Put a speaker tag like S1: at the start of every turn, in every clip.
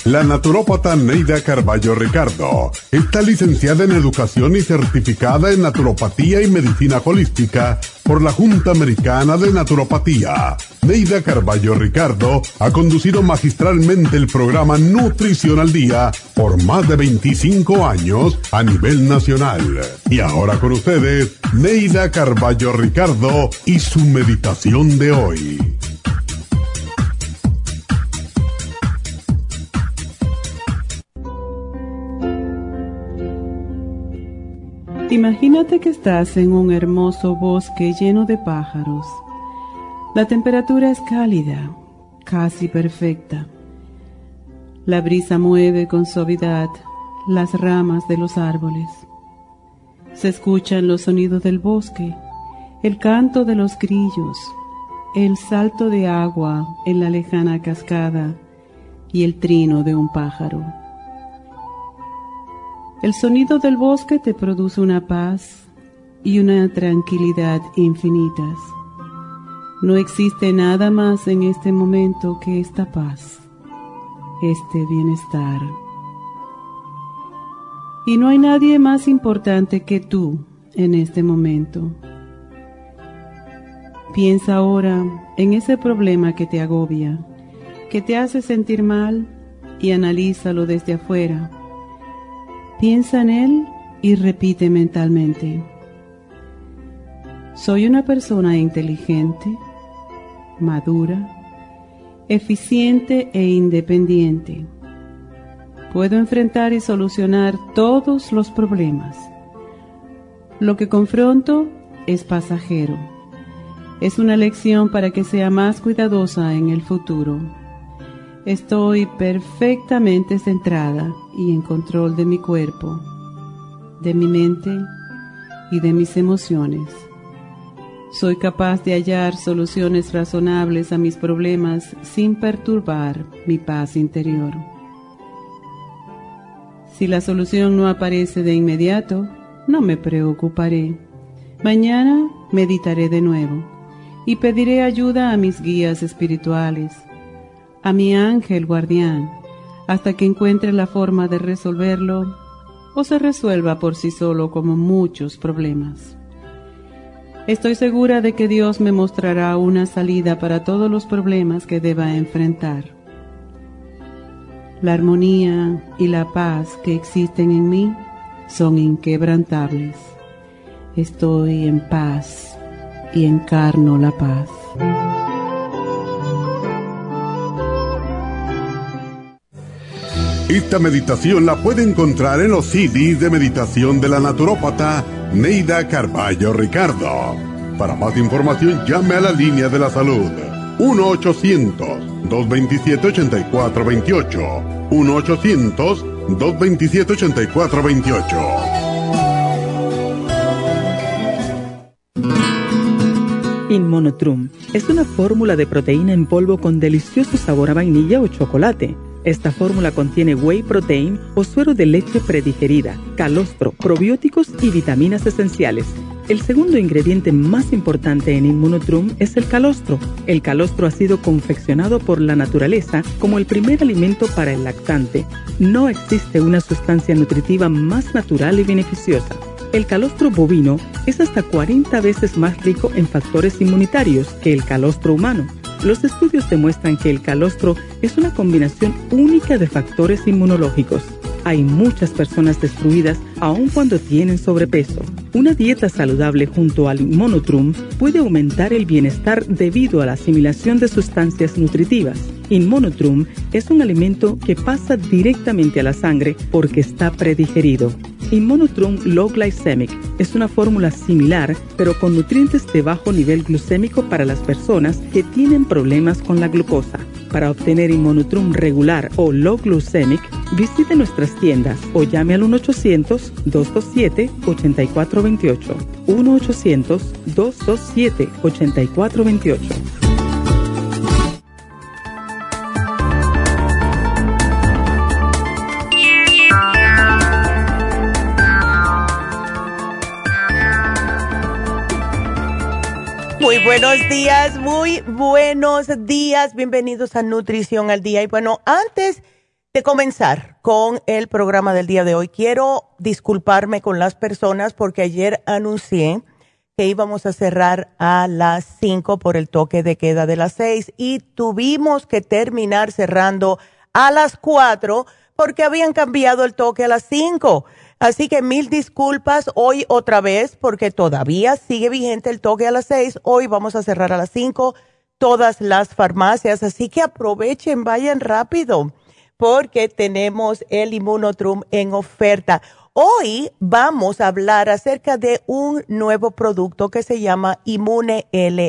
S1: La naturópata Neida Carballo Ricardo está licenciada en Educación y certificada en Naturopatía y Medicina Holística por la Junta Americana de Naturopatía. Neida Carballo Ricardo ha conducido magistralmente el programa Nutrición al Día por más de 25 años a nivel nacional. Y ahora con ustedes, Neida Carballo Ricardo y su meditación de hoy.
S2: Imagínate que estás en un hermoso bosque lleno de pájaros. La temperatura es cálida, casi perfecta. La brisa mueve con suavidad las ramas de los árboles. Se escuchan los sonidos del bosque, el canto de los grillos, el salto de agua en la lejana cascada y el trino de un pájaro. El sonido del bosque te produce una paz y una tranquilidad infinitas. No existe nada más en este momento que esta paz, este bienestar. Y no hay nadie más importante que tú en este momento. Piensa ahora en ese problema que te agobia, que te hace sentir mal, y analízalo desde afuera. Piensa en él y repite mentalmente: soy una persona inteligente, madura, eficiente e independiente. Puedo enfrentar y solucionar todos los problemas. Lo que confronto es pasajero. Es una lección para que sea más cuidadosa en el futuro. Estoy perfectamente centrada y en control de mi cuerpo, de mi mente y de mis emociones. Soy capaz de hallar soluciones razonables a mis problemas sin perturbar mi paz interior. Si la solución no aparece de inmediato, no me preocuparé. Mañana meditaré de nuevo y pediré ayuda a mis guías espirituales, a mi ángel guardián, hasta que encuentre la forma de resolverlo o se resuelva por sí solo como muchos problemas. Estoy segura de que Dios me mostrará una salida para todos los problemas que deba enfrentar. La armonía y la paz que existen en mí son inquebrantables. Estoy en paz y encarno la paz.
S1: Esta meditación la puede encontrar en los CDs de meditación de la naturópata Neida Carballo Ricardo. Para más información, llame a la línea de la salud 1-800-227-8428. 1-800-227-8428.
S3: Inmunotrum es una fórmula de proteína en polvo con delicioso sabor a vainilla o chocolate. Esta fórmula contiene whey protein o suero de leche predigerida, calostro, probióticos y vitaminas esenciales. El segundo ingrediente más importante en Inmunotrum es el calostro. El calostro ha sido confeccionado por la naturaleza como el primer alimento para el lactante. No existe una sustancia nutritiva más natural y beneficiosa. El calostro bovino es hasta 40 veces más rico en factores inmunitarios que el calostro humano. Los estudios demuestran que el calostro es una combinación única de factores inmunológicos. Hay muchas personas destruidas aun cuando tienen sobrepeso. Una dieta saludable junto al Inmunotrum puede aumentar el bienestar debido a la asimilación de sustancias nutritivas. Inmunotrum es un alimento que pasa directamente a la sangre porque está predigerido. Inmunotrum Low Glycemic es una fórmula similar, pero con nutrientes de bajo nivel glucémico para las personas que tienen problemas con la glucosa. Para obtener Inmunotrum regular o Low Glycemic, visite nuestras tiendas o llame al 1-800-227-8428. 1-800-227-8428.
S4: Muy buenos días, bienvenidos a Nutrición al Día. Y bueno, antes
S5: de comenzar con el programa del día de hoy, quiero disculparme con las personas porque ayer anuncié que íbamos a cerrar a las 5 por el toque de queda de las 6 y tuvimos que terminar cerrando a las 4 porque habían cambiado el toque a las 5. Así que mil disculpas hoy otra vez porque todavía sigue vigente el toque a las 6. Hoy vamos a cerrar a las 5 todas las farmacias, así que aprovechen, vayan rápido porque tenemos el Immunotrum en oferta. Hoy vamos a hablar acerca de un nuevo producto que se llama Immune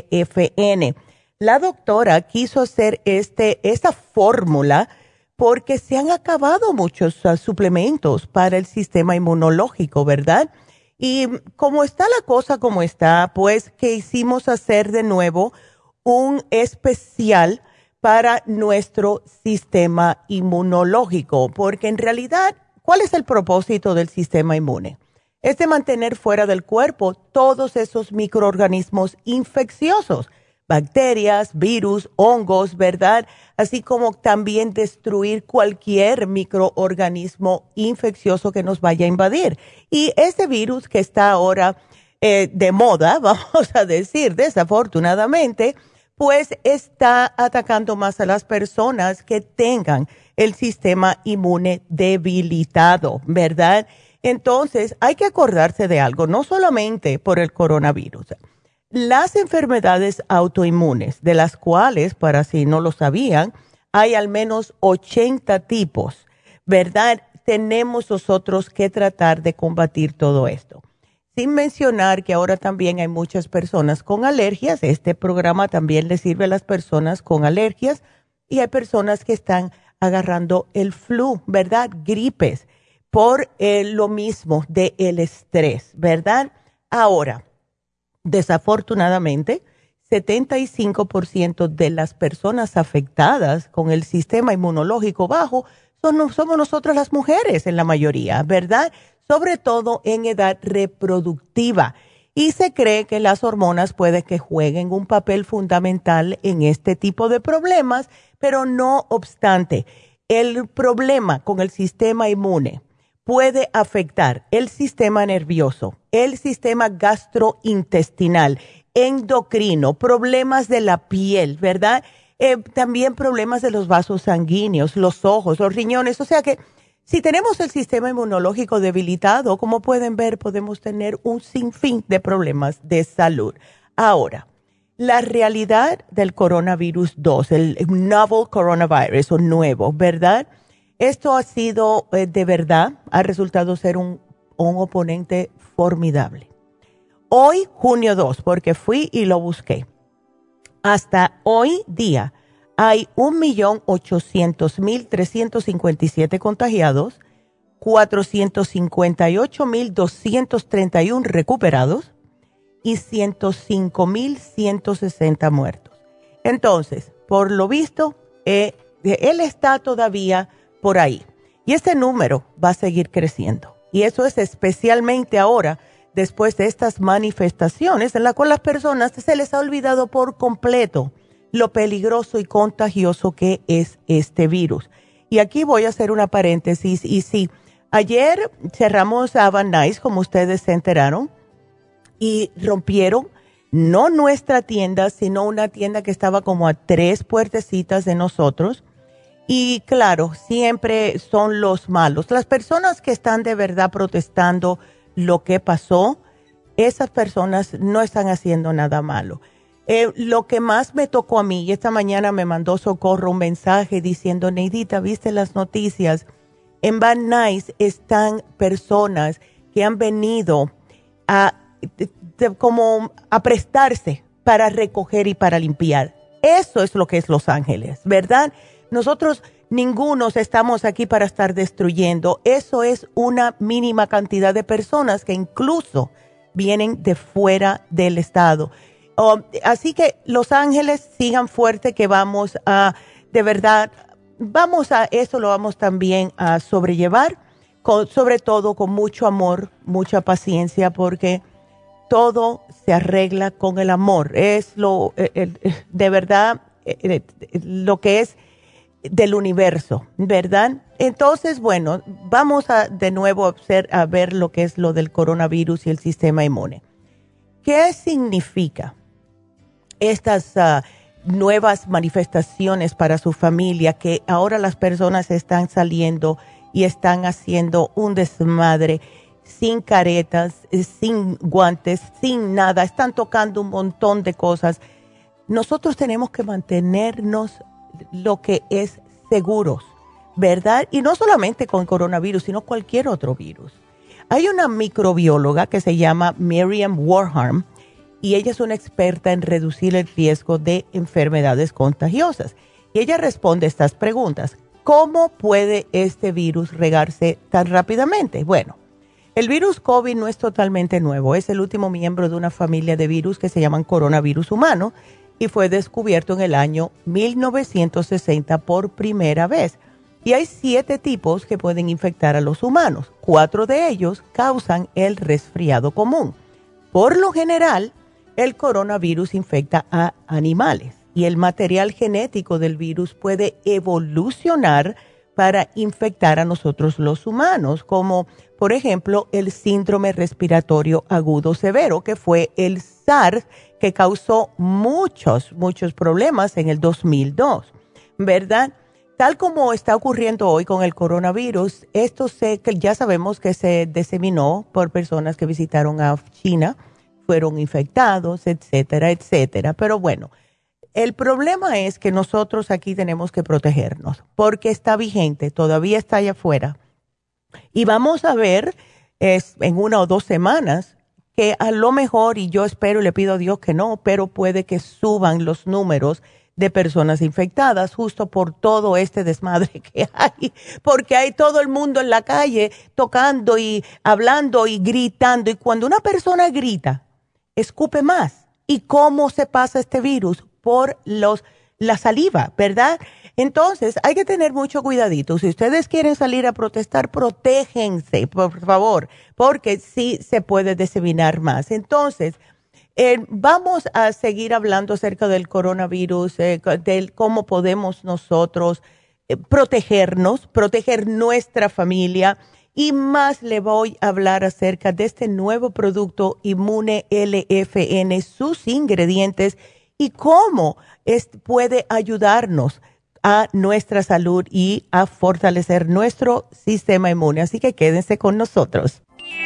S5: LFN. La doctora quiso hacer esta fórmula porque se han acabado muchos suplementos para el sistema inmunológico, ¿verdad? Y como está la cosa como está, pues quisimos hacer de nuevo un especial para nuestro sistema inmunológico, porque en realidad, ¿cuál es el propósito del sistema inmune? Es de mantener fuera del cuerpo todos esos microorganismos infecciosos, bacterias, virus, hongos, ¿verdad? Así como también destruir cualquier microorganismo infeccioso que nos vaya a invadir. Y ese virus que está ahora de moda, vamos a decir, desafortunadamente, pues está atacando más a las personas que tengan el sistema inmune debilitado, ¿verdad? Entonces, hay que acordarse de algo, no solamente por el coronavirus. Las enfermedades autoinmunes, de las cuales, para si no lo sabían, hay al menos 80 tipos, ¿verdad? Tenemos nosotros que tratar de combatir todo esto. Sin mencionar que ahora también hay muchas personas con alergias. Este programa también le sirve a las personas con alergias y hay personas que están agarrando el flu, ¿verdad? Gripes, por lo mismo del estrés, ¿verdad? Ahora, desafortunadamente, 75% de las personas afectadas con el sistema inmunológico bajo somos nosotras las mujeres en la mayoría, ¿verdad? Sobre todo en edad reproductiva. Y se cree que las hormonas pueden que jueguen un papel fundamental en este tipo de problemas, pero no obstante, el problema con el sistema inmune puede afectar el sistema nervioso, el sistema gastrointestinal, endocrino, problemas de la piel, ¿verdad? También problemas de los vasos sanguíneos, los ojos, los riñones. O sea que si tenemos el sistema inmunológico debilitado, como pueden ver, podemos tener un sinfín de problemas de salud. Ahora, la realidad del coronavirus 2, el novel coronavirus o nuevo, ¿verdad? Esto ha sido, de verdad, ha resultado ser un oponente formidable. Hoy, junio 2, porque fui y lo busqué. Hasta hoy día hay 1.800.357 contagiados, 458.231 recuperados y 105.160 muertos. Entonces, por lo visto, él está todavía por ahí. Y este número va a seguir creciendo. Y eso es especialmente ahora, después de estas manifestaciones en las cuales las personas se les ha olvidado por completo lo peligroso y contagioso que es este virus. Y aquí voy a hacer una paréntesis. Y sí, ayer cerramos a Van Nuys, como ustedes se enteraron, y rompieron no nuestra tienda, sino una tienda que estaba como a 3 puertecitas de nosotros. Y claro, siempre son los malos. Las personas que están de verdad protestando lo que pasó, esas personas no están haciendo nada malo. Lo que más me tocó a mí, y esta mañana me mandó Socorro un mensaje diciendo, Neidita, ¿viste las noticias? En Van Nuys están personas que han venido como a prestarse para recoger y para limpiar. Eso es lo que es Los Ángeles, ¿verdad? Nosotros ninguno estamos aquí para estar destruyendo. Eso es una mínima cantidad de personas que incluso vienen de fuera del estado. Así que Los Ángeles, sigan fuerte que vamos a, de verdad, eso lo vamos también a sobrellevar, sobre todo con mucho amor, mucha paciencia, porque todo se arregla con el amor. Es de verdad, lo que es del universo, ¿verdad? Entonces, bueno, vamos de nuevo a ver lo que es lo del coronavirus y el sistema inmune. ¿Qué significa estas nuevas manifestaciones para su familia, que ahora las personas están saliendo y están haciendo un desmadre sin caretas, sin guantes, sin nada, están tocando un montón de cosas? Nosotros tenemos que mantenernos lo que es seguros, ¿verdad? Y no solamente con coronavirus, sino cualquier otro virus. Hay una microbióloga que se llama Miriam Warham, y ella es una experta en reducir el riesgo de enfermedades contagiosas. Y ella responde estas preguntas. ¿Cómo puede este virus regarse tan rápidamente? Bueno, el virus COVID no es totalmente nuevo. Es el último miembro de una familia de virus que se llaman coronavirus humano y fue descubierto en el año 1960 por primera vez. Y hay 7 tipos que pueden infectar a los humanos. 4 de ellos causan el resfriado común. Por lo general, el coronavirus infecta a animales y el material genético del virus puede evolucionar para infectar a nosotros los humanos, como por ejemplo el síndrome respiratorio agudo severo, que fue el SARS que causó muchos problemas en el 2002, ¿verdad? Tal como está ocurriendo hoy con el coronavirus, que ya sabemos que se diseminó por personas que visitaron a China, fueron infectados, etcétera, etcétera. Pero bueno, el problema es que nosotros aquí tenemos que protegernos porque está vigente, todavía está allá afuera. Y vamos a ver en 1 o 2 semanas que a lo mejor, y yo espero y le pido a Dios que no, pero puede que suban los números de personas infectadas justo por todo este desmadre que hay, porque hay todo el mundo en la calle tocando y hablando y gritando. Y cuando una persona grita, escupe más. ¿Y cómo se pasa este virus? Por la saliva, ¿verdad? Entonces, hay que tener mucho cuidadito. Si ustedes quieren salir a protestar, protéjense, por favor, porque sí se puede diseminar más. Entonces, vamos a seguir hablando acerca del coronavirus, de cómo podemos nosotros protegernos, proteger nuestra familia. Y más le voy a hablar acerca de este nuevo producto Inmune LFN, sus ingredientes y cómo puede ayudarnos a nuestra salud y a fortalecer nuestro sistema inmune. Así que quédense con nosotros.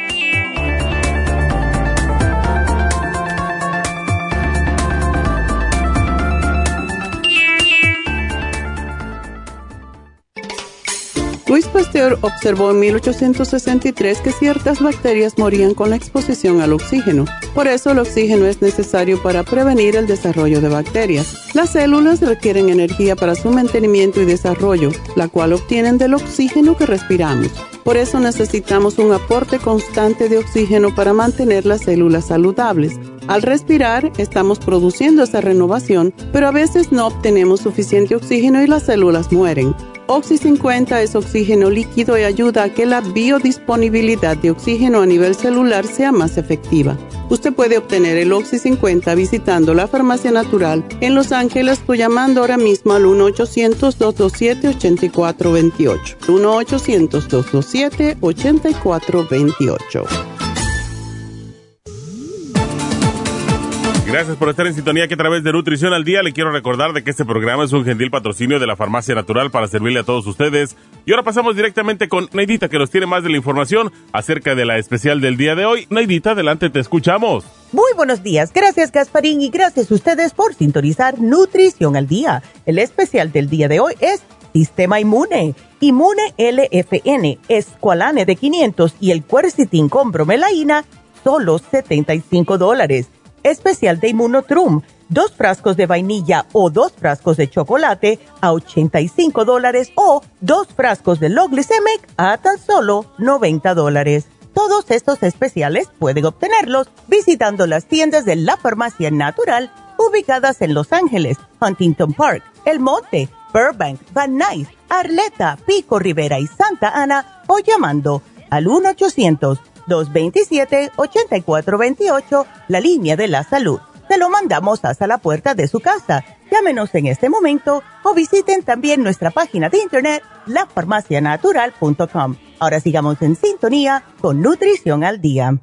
S2: Louis Pasteur observó en 1863 que ciertas bacterias morían con la exposición al oxígeno. Por eso el oxígeno es necesario para prevenir el desarrollo de bacterias. Las células requieren energía para su mantenimiento y desarrollo, la cual obtienen del oxígeno que respiramos. Por eso necesitamos un aporte constante de oxígeno para mantener las células saludables. Al respirar, estamos produciendo esa renovación, pero a veces no obtenemos suficiente oxígeno y las células mueren. Oxy 50 es oxígeno líquido y ayuda a que la biodisponibilidad de oxígeno a nivel celular sea más efectiva. Usted puede obtener el Oxy 50 visitando la Farmacia Natural en Los Ángeles o llamando ahora mismo al 1-800-227-8428. 1-800-227-8428.
S6: Gracias por estar en sintonía, que a través de Nutrición al Día le quiero recordar de que este programa es un gentil patrocinio de la Farmacia Natural para servirle a todos ustedes. Y ahora pasamos directamente con Neidita, que nos tiene más de la información acerca de la especial del día de hoy. Neidita, adelante, te escuchamos.
S5: Muy buenos días, gracias Gasparín y gracias a ustedes por sintonizar Nutrición al Día. El especial del día de hoy es Sistema Inmune, Inmune LFN, Esqualane de 500 y el Quercetin con bromelaína, solo $75. Especial de Immunotrum, 2 frascos de vainilla o 2 frascos de chocolate a $85 o 2 frascos de Low Glycemic a tan solo $90. Todos estos especiales pueden obtenerlos visitando las tiendas de la Farmacia Natural ubicadas en Los Ángeles, Huntington Park, El Monte, Burbank, Van Nuys, Arleta, Pico Rivera y Santa Ana o llamando al 1-800-227-8428, la línea de la salud. Se lo mandamos hasta la puerta de su casa. Llámenos en este momento o visiten también nuestra página de internet, lafarmacianatural.com. Ahora sigamos en sintonía con Nutrición al Día.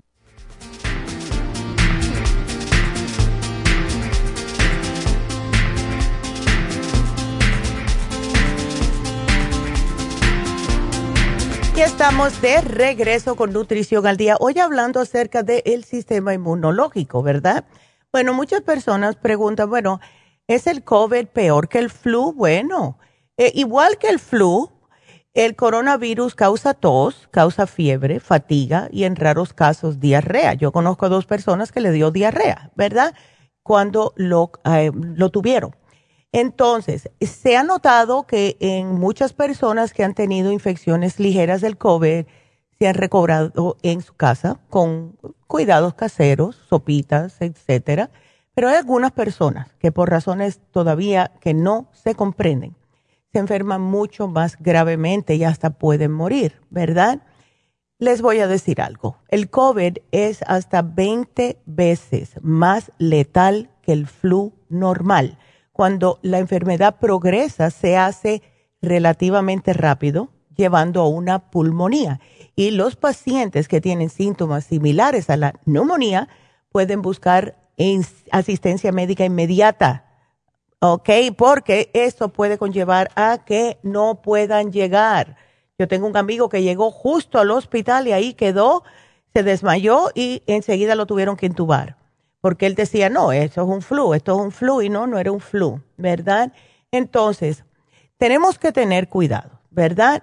S5: Ya estamos de regreso con Nutrición al Día. Hoy hablando acerca del sistema inmunológico, ¿verdad? Bueno, muchas personas preguntan, bueno, ¿es el COVID peor que el flu? Bueno, igual que el flu, el coronavirus causa tos, causa fiebre, fatiga y en raros casos diarrea. Yo conozco a 2 personas que le dio diarrea, ¿verdad? Cuando lo tuvieron. Entonces, se ha notado que en muchas personas que han tenido infecciones ligeras del COVID se han recobrado en su casa con cuidados caseros, sopitas, etcétera. Pero hay algunas personas que por razones todavía que no se comprenden, se enferman mucho más gravemente y hasta pueden morir, ¿verdad? Les voy a decir algo. El COVID es hasta 20 veces más letal que el flu normal. Cuando la enfermedad progresa, se hace relativamente rápido, llevando a una pulmonía. Y los pacientes que tienen síntomas similares a la neumonía pueden buscar asistencia médica inmediata, ¿ok? Porque esto puede conllevar a que no puedan llegar. Yo tengo un amigo que llegó justo al hospital y ahí quedó, se desmayó y enseguida lo tuvieron que intubar. Porque él decía, no, esto es un flu, y no era un flu, ¿verdad? Entonces, tenemos que tener cuidado, ¿verdad?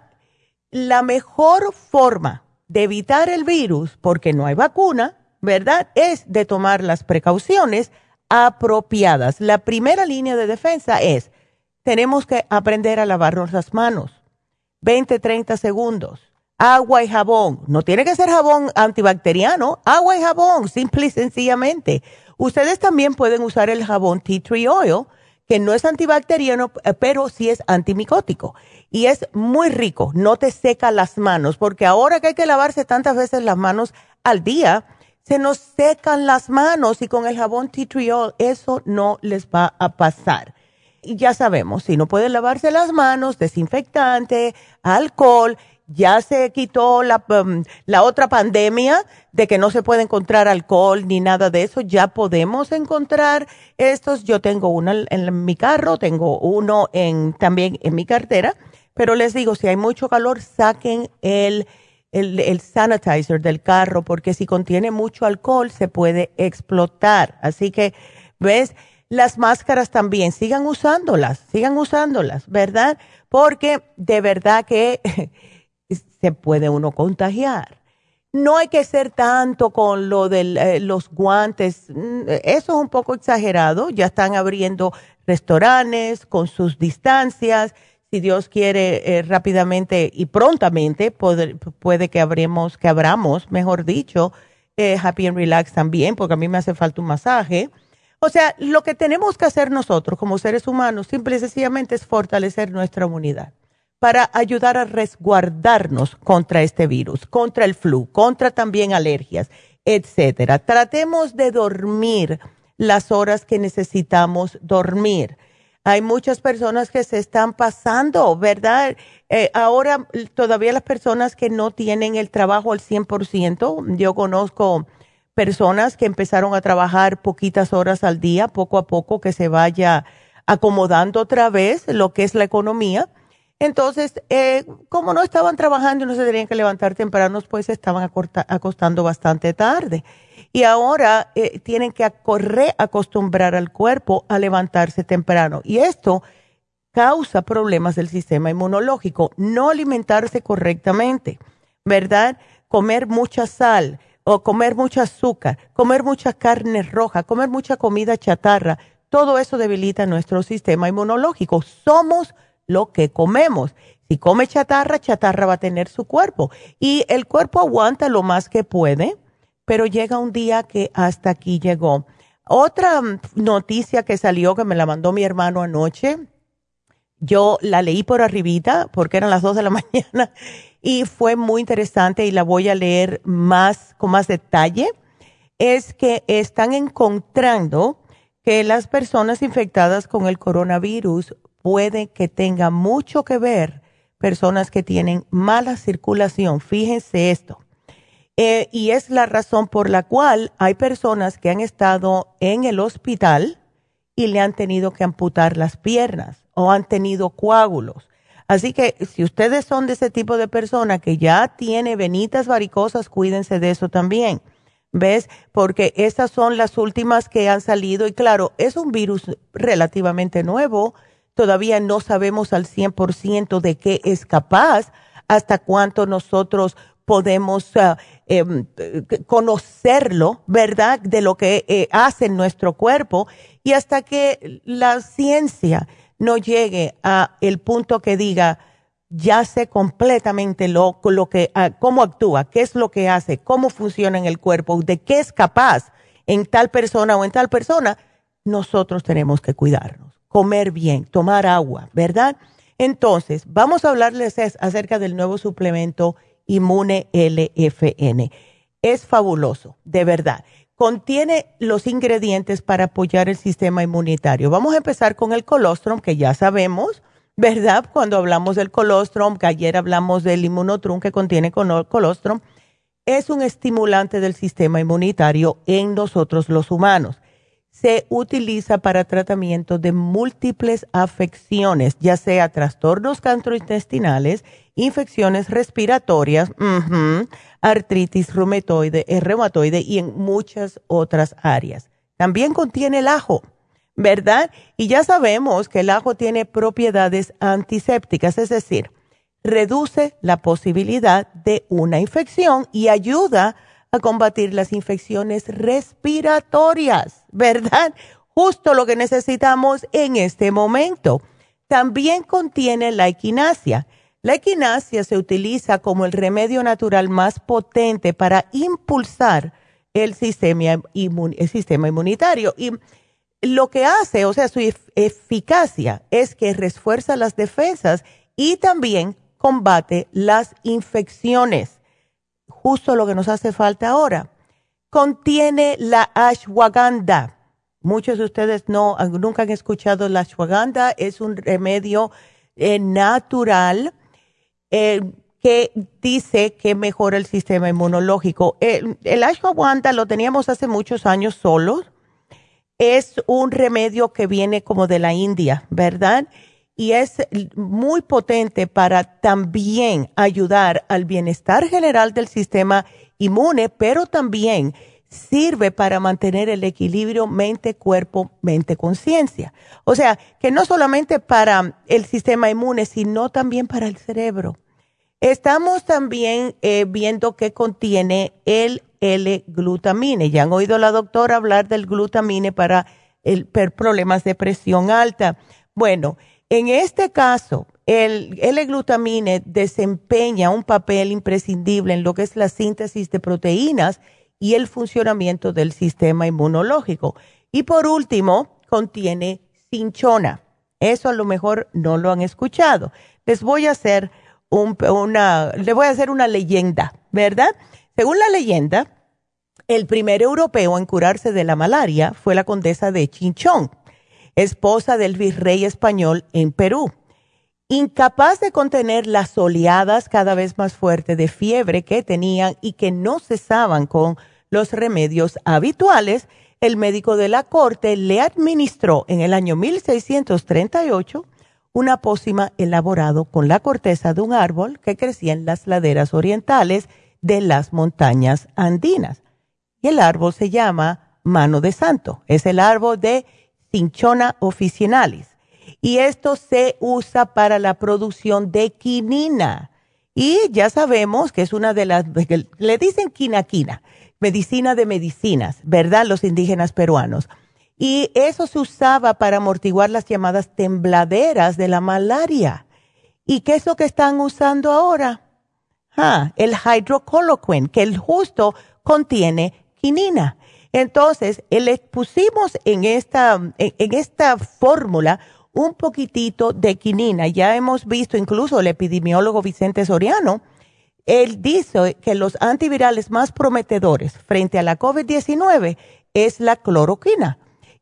S5: La mejor forma de evitar el virus, porque no hay vacuna, ¿verdad?, es de tomar las precauciones apropiadas. La primera línea de defensa es, tenemos que aprender a lavarnos las manos, 20, 30 segundos. Agua y jabón. No tiene que ser jabón antibacteriano. Agua y jabón, simple y sencillamente. Ustedes también pueden usar el jabón Tea Tree Oil, que no es antibacteriano, pero sí es antimicótico. Y es muy rico. No te seca las manos, porque ahora que hay que lavarse tantas veces las manos al día, se nos secan las manos y con el jabón Tea Tree Oil eso no les va a pasar. Y ya sabemos, si no pueden lavarse las manos, desinfectante, alcohol. Ya se quitó la otra pandemia de que no se puede encontrar alcohol ni nada de eso. Ya podemos encontrar estos. Yo tengo uno en mi carro, tengo uno también en mi cartera. Pero les digo, si hay mucho calor, saquen el sanitizer del carro, porque si contiene mucho alcohol se puede explotar. Así que, ¿ves? Las máscaras también, sigan usándolas, ¿verdad? Porque de verdad que se puede uno contagiar. No hay que ser tanto con lo de los guantes, eso es un poco exagerado. Ya están abriendo restaurantes con sus distancias. Si Dios quiere, rápidamente y prontamente puede que abramos, mejor dicho, Happy and Relax también, porque a mí me hace falta un masaje. O sea, lo que tenemos que hacer nosotros como seres humanos, simple y sencillamente, es fortalecer nuestra inmunidad para ayudar a resguardarnos contra este virus, contra el flu, contra también alergias, etcétera. Tratemos de dormir las horas que necesitamos dormir. Hay muchas personas que se están pasando, ¿verdad? Ahora todavía las personas que no tienen el trabajo al 100%, yo conozco personas que empezaron a trabajar poquitas horas al día, poco a poco que se vaya acomodando otra vez lo que es la economía. Entonces, como no estaban trabajando y no se tenían que levantar temprano, pues se estaban acostando bastante tarde. Y ahora tienen que acostumbrar al cuerpo a levantarse temprano. Y esto causa problemas del sistema inmunológico. No alimentarse correctamente, ¿verdad? Comer mucha sal o comer mucho azúcar, comer mucha carne roja, comer mucha comida chatarra. Todo eso debilita nuestro sistema inmunológico. Somos lo que comemos. Si come chatarra, chatarra va a tener su cuerpo. Y el cuerpo aguanta lo más que puede, pero llega un día que hasta aquí llegó. Otra noticia que salió, que me la mandó mi hermano anoche, yo la leí por arribita porque eran las 2 de la mañana y fue muy interesante y la voy a leer con más detalle. Es que están encontrando que las personas infectadas con el coronavirus pueden que tengan mucho que ver personas que tienen mala circulación. Fíjense esto. Y es la razón por la cual hay personas que han estado en el hospital y le han tenido que amputar las piernas o han tenido coágulos. Así que si ustedes son de ese tipo de persona que ya tiene venitas varicosas, cuídense de eso también. ¿Ves? Porque estas son las últimas que han salido y claro, es un virus relativamente nuevo. Todavía no sabemos al 100% de qué es capaz, hasta cuánto nosotros podemos conocerlo, ¿verdad? De lo que hace en nuestro cuerpo y hasta que la ciencia no llegue a el punto que diga, ya sé completamente cómo actúa, qué es lo que hace, cómo funciona en el cuerpo, de qué es capaz en tal persona o en tal persona, nosotros tenemos que cuidarnos, comer bien, tomar agua, ¿verdad? Entonces, vamos a hablarles acerca del nuevo suplemento Inmune LFN. Es fabuloso, de verdad. Contiene los ingredientes para apoyar el sistema inmunitario. Vamos a empezar con el colostrum, que ya sabemos, ¿verdad? Cuando hablamos del colostrum, que ayer hablamos del Immunotrum que contiene colostrum, es un estimulante del sistema inmunitario en nosotros los humanos. Se utiliza para tratamiento de múltiples afecciones, ya sea trastornos gastrointestinales, infecciones respiratorias, artritis reumatoide y en muchas otras áreas. También contiene el ajo, ¿verdad? Y ya sabemos que el ajo tiene propiedades antisépticas, es decir, reduce la posibilidad de una infección y ayuda a combatir las infecciones respiratorias, ¿verdad? Justo lo que necesitamos en este momento. También contiene la equinacia. La equinacia se utiliza como el remedio natural más potente para impulsar el sistema inmunitario. Y lo que hace, o sea, su eficacia es que refuerza las defensas y también combate las infecciones. Justo lo que nos hace falta ahora. Contiene la ashwagandha. Muchos de ustedes nunca han escuchado la ashwagandha. Es un remedio natural que dice que mejora el sistema inmunológico. El ashwagandha lo teníamos hace muchos años solos. Es un remedio que viene como de la India, ¿verdad? Y es muy potente para también ayudar al bienestar general del sistema inmune, pero también sirve para mantener el equilibrio mente-cuerpo, mente-conciencia. O sea, que no solamente para el sistema inmune, sino también para el cerebro. Estamos también viendo que contiene el L-glutamine. Ya han oído a la doctora hablar del glutamine para problemas de presión alta. Bueno, en este caso, el L-glutamine desempeña un papel imprescindible en lo que es la síntesis de proteínas y el funcionamiento del sistema inmunológico. Y por último, contiene cinchona. Eso a lo mejor no lo han escuchado. Les voy a hacer una leyenda, ¿verdad? Según la leyenda, el primer europeo en curarse de la malaria fue la condesa de Chinchón, esposa del virrey español en Perú. Incapaz de contener las oleadas cada vez más fuertes de fiebre que tenían y que no cesaban con los remedios habituales, el médico de la corte le administró en el año 1638 una pócima elaborado con la corteza de un árbol que crecía en las laderas orientales de las montañas andinas. Y el árbol se llama mano de santo. Es el árbol de Cinchona officinalis. Y esto se usa para la producción de quinina. Y ya sabemos que es una de las, le dicen quinaquina, medicina de medicinas, ¿verdad? Los indígenas peruanos. Y eso se usaba para amortiguar las llamadas tembladeras de la malaria. ¿Y qué es lo que están usando ahora? El hydroxychloroquine, que justo contiene quinina. Entonces, le pusimos en esta fórmula un poquitito de quinina. Ya hemos visto incluso el epidemiólogo Vicente Soriano, él dice que los antivirales más prometedores frente a la COVID-19 es la cloroquina.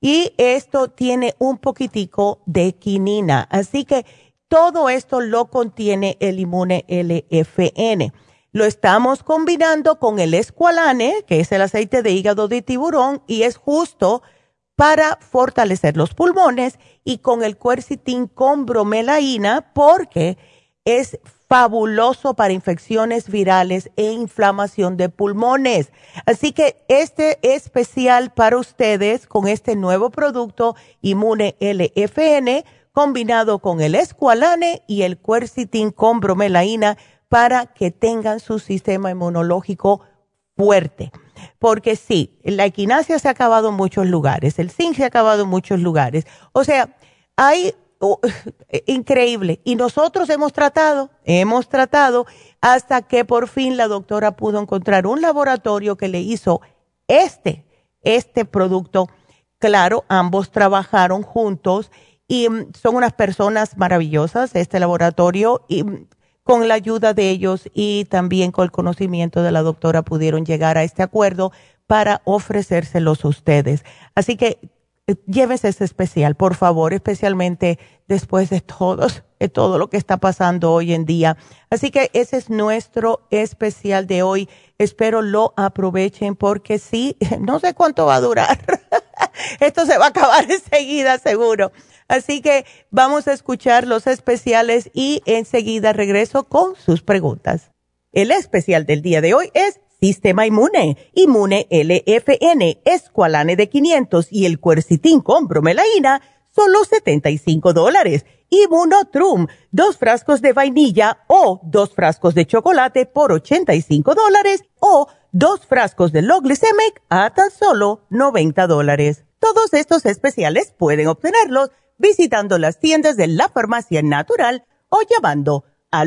S5: y esto tiene un poquitico de quinina. Así que todo esto lo contiene el Immune LFN. Lo estamos combinando con el Esqualane, que es el aceite de hígado de tiburón, y es justo para fortalecer los pulmones, y con el Quercetin con bromelaína, porque es fabuloso para infecciones virales e inflamación de pulmones. Así que este especial para ustedes con este nuevo producto Immune LFN, combinado con el Esqualane y el Quercetin con bromelaína, para que tengan su sistema inmunológico fuerte. Porque sí, la equinacia se ha acabado en muchos lugares, el zinc se ha acabado en muchos lugares. O sea, hay increíble. Y nosotros hemos tratado hasta que por fin la doctora pudo encontrar un laboratorio que le hizo este producto. Claro, ambos trabajaron juntos y son unas personas maravillosas, este laboratorio, y con la ayuda de ellos y también con el conocimiento de la doctora pudieron llegar a este acuerdo para ofrecérselos a ustedes. Así que llévese ese especial, por favor, especialmente después de todo lo que está pasando hoy en día. Así que ese es nuestro especial de hoy. Espero lo aprovechen porque sí, no sé cuánto va a durar. Esto se va a acabar enseguida, seguro. Así que vamos a escuchar los especiales y enseguida regreso con sus preguntas. El especial del día de hoy es Sistema Inmune, Immune LFN, Esqualane de 500 y el Quercetin con bromelaína, solo $75. Immunotrum, 2 frascos de vainilla o 2 frascos de chocolate por $85 o 2 frascos de Low Glycemic a tan solo $90. Todos estos especiales pueden obtenerlos visitando las tiendas de la Farmacia Natural o llamando al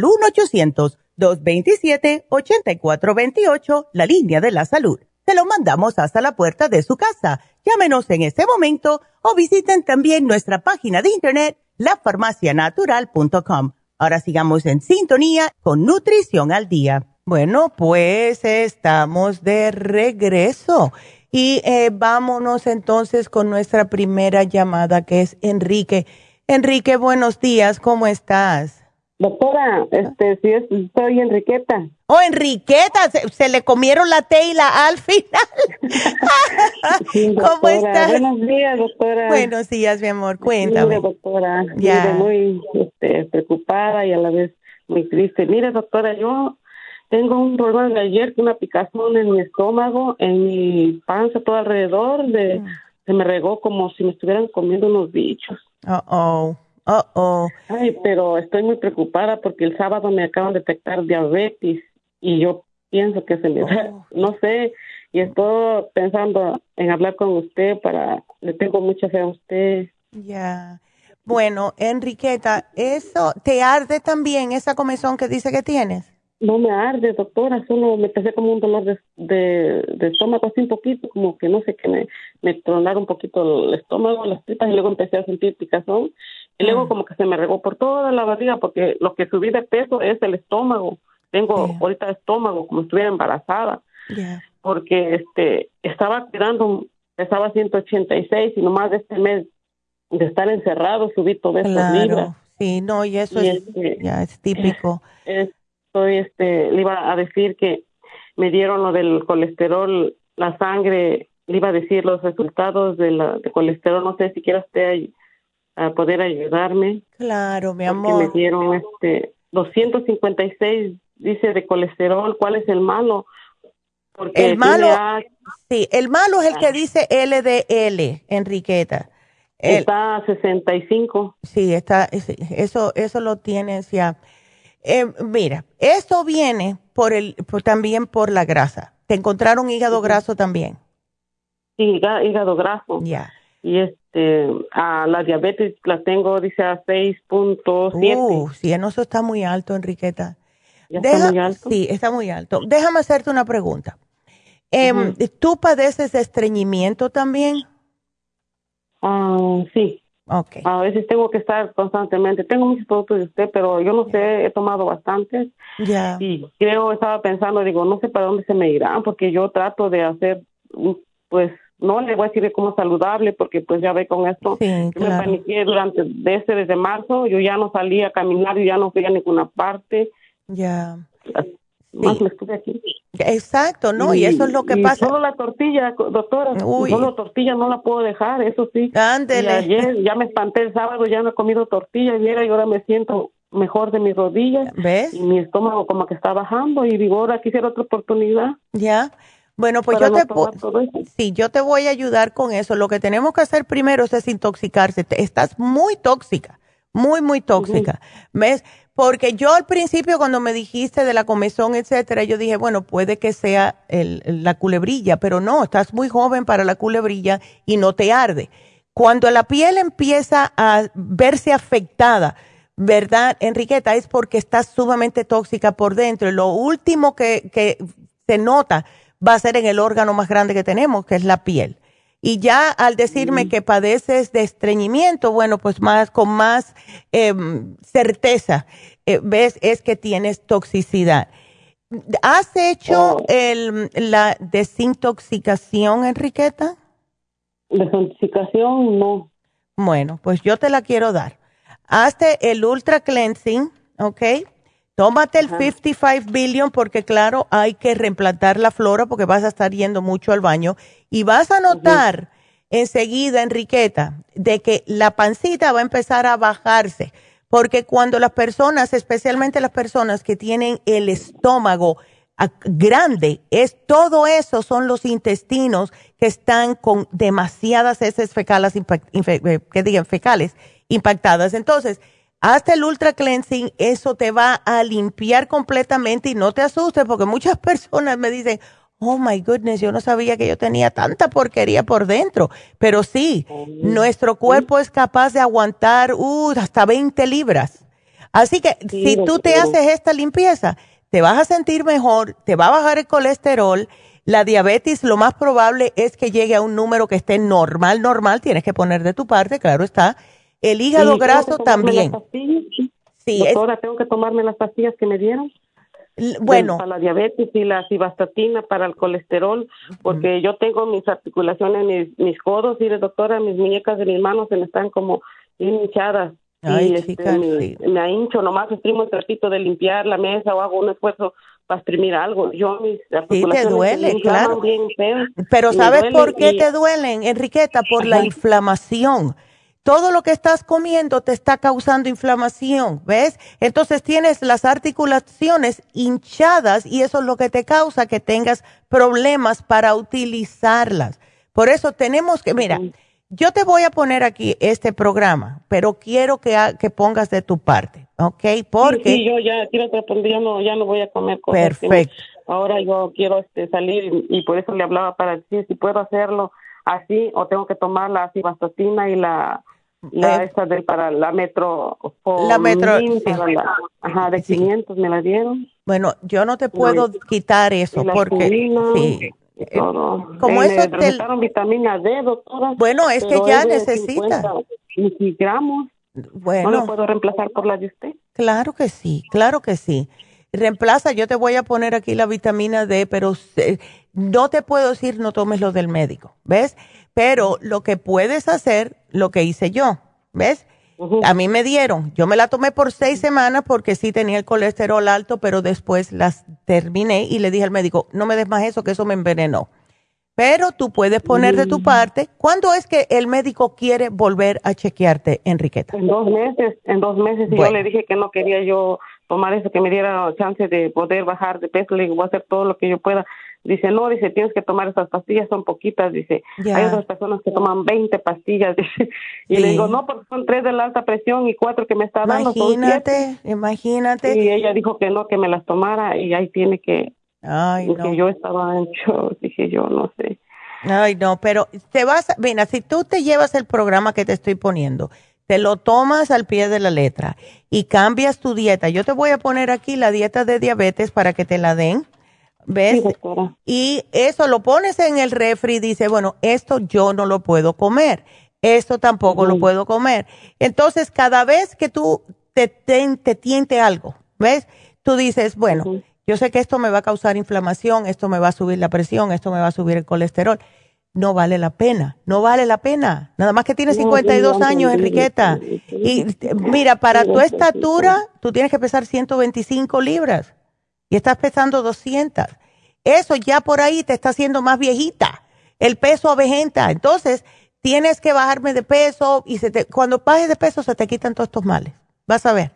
S5: 1-800-227-8428, la línea de la salud. Se lo mandamos hasta la puerta de su casa. Llámenos en este momento o visiten también nuestra página de internet, lafarmacianatural.com. Ahora sigamos en sintonía con Nutrición al Día. Bueno, pues estamos de regreso. Y vámonos entonces con nuestra primera llamada, que es Enrique. Enrique, buenos días, ¿cómo estás?
S7: Doctora, sí, soy Enriqueta.
S5: Oh, Enriqueta, se le comieron la T y la A al final.
S7: Sí,
S5: ¿Cómo estás?
S7: Buenos días, doctora.
S5: Buenos días, mi amor, cuéntame.
S7: Mire, doctora,
S5: Ya.
S7: muy preocupada y a la vez muy triste. Mire, doctora, yo tengo un problema de ayer, una picazón en mi estómago, en mi panza, todo alrededor, se me regó como si me estuvieran comiendo unos bichos. Ay, pero estoy muy preocupada porque el sábado me acaban de detectar diabetes y yo pienso que se me da, no sé, y estoy pensando en hablar con usted le tengo mucha fe a usted.
S5: Ya. Bueno, Enriqueta, ¿eso te arde también esa comezón que dice que tienes?
S7: No me arde, doctora, solo me empecé como un dolor de estómago, así un poquito, como que no sé, que me tronaron un poquito el estómago, las tripas, y luego empecé a sentir picazón, y luego como que se me regó por toda la barriga, porque lo que subí de peso es el estómago. Tengo ahorita estómago, como si estuviera embarazada, porque estaba cuidando, pesaba 186, y nomás de este mes de estar encerrado subí todo eso.
S5: Claro, sí, no, y eso ya es típico.
S7: Le iba a decir que me dieron lo del colesterol, la sangre, le iba a decir los resultados de colesterol, no sé si quiera usted a poder ayudarme.
S5: Claro, mi amor.
S7: Me dieron 256, dice, de colesterol. ¿Cuál es el malo? Porque
S5: el malo, sí, el malo es el que dice LDL, Enriqueta.
S7: Está a 65.
S5: Sí, eso lo tienes ya. Mira, esto viene también por la grasa. ¿Te encontraron hígado graso también?
S7: Sí, hígado graso.
S5: Ya.
S7: Y la diabetes la tengo, dice, a 6.7.
S5: Sí, eso está muy alto, Enriqueta.
S7: ¿Está muy alto?
S5: Sí, está muy alto. Déjame hacerte una pregunta. ¿Tú padeces de estreñimiento también?
S7: Sí.
S5: Okay.
S7: A veces tengo que estar constantemente. Tengo muchos productos de usted, pero yo no sé, he tomado bastantes.
S5: Ya.
S7: Y estaba pensando, digo, no sé para dónde se me irán, porque yo trato de hacer, pues, no le voy a decir de como saludable, porque pues ya ve con esto,
S5: Sí,
S7: yo me
S5: claro.
S7: paniqué desde marzo, yo ya no salía a caminar, yo ya no fui a ninguna parte,
S5: Ya.
S7: más
S5: Sí.
S7: me estuve aquí.
S5: Exacto, ¿no? Y eso es lo que
S7: y
S5: pasa.
S7: solo la tortilla, doctora,
S5: Uy.
S7: solo tortilla no la puedo dejar, eso sí.
S5: Ándele.
S7: Y ayer ya me espanté el sábado, ya no he comido tortilla, y ahora me siento mejor de mis rodillas.
S5: ¿Ves?
S7: Y mi estómago como que está bajando, y digo, ahora quisiera otra oportunidad.
S5: Ya. Bueno, pues
S7: para
S5: yo
S7: no
S5: te
S7: tomar todo eso.
S5: sí, yo te voy a ayudar con eso. Lo que tenemos que hacer primero es desintoxicarse. Estás muy tóxica, muy tóxica. ¿Ves? Porque yo al principio cuando me dijiste de la comezón, etcétera, yo dije, bueno, puede que sea la culebrilla, pero no, estás muy joven para la culebrilla y no te arde. Cuando la piel empieza a verse afectada, ¿verdad, Enriqueta? Es porque estás sumamente tóxica por dentro. Y lo último que se nota va a ser en el órgano más grande que tenemos, que es la piel. Y ya al decirme que padeces de estreñimiento, bueno, pues con más certeza, ves, es que tienes toxicidad. ¿Has hecho la desintoxicación, Enriqueta?
S7: Desintoxicación, no.
S5: Bueno, pues yo te la quiero dar. Hazte el Ultra Cleansing, ¿ok? Tómate el 55 billion porque, claro, hay que reimplantar la flora porque vas a estar yendo mucho al baño. Y vas a notar enseguida, Enriqueta, de que la pancita va a empezar a bajarse. Porque cuando las personas, especialmente las personas que tienen el estómago grande, todo eso son los intestinos que están con demasiadas heces fecales, fecales impactadas. Entonces, hasta el Ultra Cleansing, eso te va a limpiar completamente y no te asustes porque muchas personas me dicen, oh my goodness, yo no sabía que yo tenía tanta porquería por dentro. Pero sí, nuestro cuerpo es capaz de aguantar hasta 20 libras. Así que si tú te haces esta limpieza, te vas a sentir mejor, te va a bajar el colesterol. La diabetes, lo más probable es que llegue a un número que esté normal, tienes que poner de tu parte, claro está. El hígado graso también.
S7: Sí, doctora, tengo que tomarme las pastillas que me dieron.
S5: Bueno.
S7: Para la diabetes y la civastatina para el colesterol, porque yo tengo mis articulaciones, mis codos, y doctora, mis muñecas de mis manos se me están como bien hinchadas.
S5: Ay,
S7: y
S5: chica, sí.
S7: me hincho, nomás exprimo el trapito de limpiar la mesa o hago un esfuerzo para exprimir algo. Mis articulaciones
S5: sí, te duele, claro.
S7: Bien feo,
S5: pero ¿sabes por qué te duelen, Enriqueta? Por la inflamación. Todo lo que estás comiendo te está causando inflamación, ¿ves? Entonces tienes las articulaciones hinchadas y eso es lo que te causa que tengas problemas para utilizarlas. Por eso tenemos que, mira, yo te voy a poner aquí este programa, pero quiero que pongas de tu parte, ¿ok? Porque
S7: sí, yo ya quiero responder, ya no voy a comer cosas.
S5: Perfecto.
S7: Ahora yo quiero salir y por eso le hablaba para decir si puedo hacerlo así o tengo que tomar la civastatina y para la metro,
S5: sí.
S7: de 500 me la dieron.
S5: Bueno, yo no te puedo quitar eso porque sí. Como eso
S7: me recetaron vitamina D, doctora.
S5: Bueno, es que ya necesitas.
S7: 50 miligramos.
S5: Bueno.
S7: ¿No lo puedo reemplazar por la de usted?
S5: Claro que sí, claro que sí. Reemplaza, yo te voy a poner aquí la vitamina D, pero no te puedo decir no tomes lo del médico, ¿ves? Pero lo que puedes hacer, lo que hice yo, ¿ves? A mí me dieron, yo me la tomé por 6 semanas porque sí tenía el colesterol alto, pero después las terminé y le dije al médico, no me des más eso, que eso me envenenó. Pero tú puedes poner de tu parte. ¿Cuándo es que el médico quiere volver a chequearte, Enriqueta?
S7: En 2 meses, y yo le dije que no quería yo tomar eso, que me diera chance de poder bajar de peso. Le digo, voy a hacer todo lo que yo pueda. Dice, no, tienes que tomar esas pastillas, son poquitas. Dice, hay otras personas que toman 20 pastillas. Dice. Y le digo, no, porque son 3 de la alta presión y 4 que me está dando.
S5: Imagínate.
S7: Y ella dijo que no, que me las tomara y ahí tiene que...
S5: Ay, no.
S7: Que yo estaba en shock, dije yo, no sé.
S5: Ay, no, pero mira, si tú te llevas el programa que te estoy poniendo, te lo tomas al pie de la letra y cambias tu dieta. Yo te voy a poner aquí la dieta de diabetes para que te la den, ¿ves?
S7: Sí, doctora.
S5: Y eso lo pones en el refri y dice, bueno, esto yo no lo puedo comer, esto tampoco lo puedo comer. Entonces, cada vez que tú te tiente algo, ¿ves? Tú dices, bueno, yo sé que esto me va a causar inflamación, esto me va a subir la presión, esto me va a subir el colesterol. no vale la pena, no vale la pena. Nada más que tienes 52 años, Enriqueta. Y mira, para tu estatura, tú tienes que pesar 125 libras y estás pesando 200. Eso ya por ahí te está haciendo más viejita. El peso avejenta. Entonces, tienes que bajarme de peso y cuando bajes de peso se te quitan todos estos males. Vas a ver.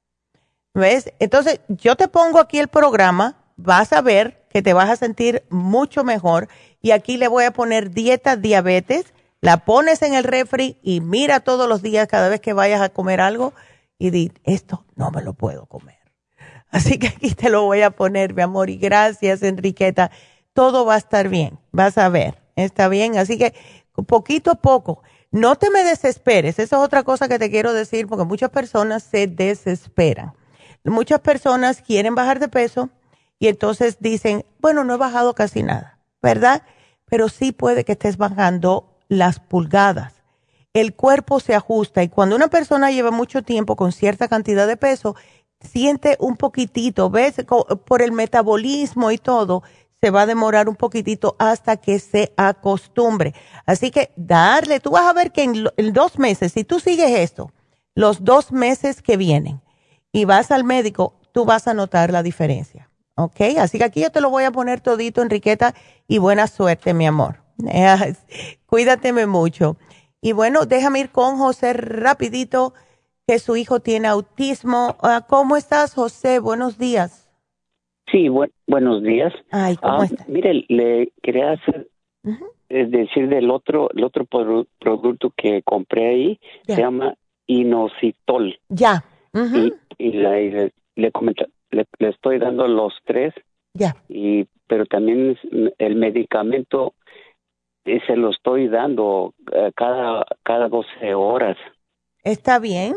S5: ¿Ves? Entonces, yo te pongo aquí el programa, vas a ver que te vas a sentir mucho mejor. Y aquí le voy a poner dieta diabetes, la pones en el refri y mira todos los días cada vez que vayas a comer algo y di, esto no me lo puedo comer. Así que aquí te lo voy a poner, mi amor, y gracias, Enriqueta. Todo va a estar bien, vas a ver, está bien. Así que poquito a poco, no te me desesperes. Esa es otra cosa que te quiero decir porque muchas personas se desesperan. Muchas personas quieren bajar de peso y entonces dicen, bueno, no he bajado casi nada, ¿verdad? Pero sí puede que estés bajando las pulgadas. El cuerpo se ajusta y cuando una persona lleva mucho tiempo con cierta cantidad de peso, siente un poquitito, ¿ves? Por el metabolismo y todo, se va a demorar un poquitito hasta que se acostumbre. Así que darle, tú vas a ver que en 2 meses, si tú sigues esto, los 2 meses que vienen y vas al médico, tú vas a notar la diferencia. ¿Ok? Así que aquí yo te lo voy a poner todito, Enriqueta, y buena suerte, mi amor. Cuídateme mucho. Y bueno, déjame ir con José rapidito, que su hijo tiene autismo. ¿Cómo estás, José? Buenos días.
S8: Sí, buenos días.
S5: Ay, ¿cómo estás?
S8: Mire, le quería hacer, es decir, el otro producto que compré ahí, se llama inositol.
S5: Ya.
S8: Y le comenté, le estoy dando los 3.
S5: Ya.
S8: Pero también el medicamento se lo estoy dando cada 12 horas.
S5: ¿Está bien?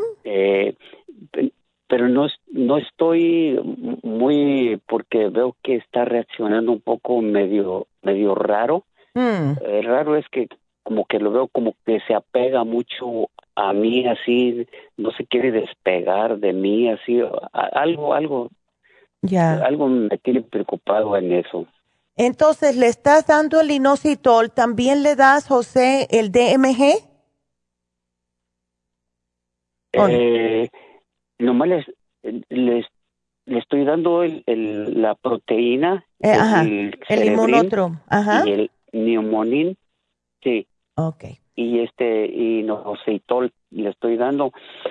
S8: Pero no estoy muy, porque veo que está reaccionando un poco medio raro. Raro es que como que lo veo como que se apega mucho a mí, así, no se quiere despegar de mí, así, algo me tiene preocupado en eso.
S5: Entonces, ¿le estás dando el inositol? ¿También le das, José, el DMG?
S8: Nomás le estoy dando la proteína,
S5: el Immunotrum,
S8: y el Neumonin, sí.
S5: Okay.
S8: Y inositol le estoy dando.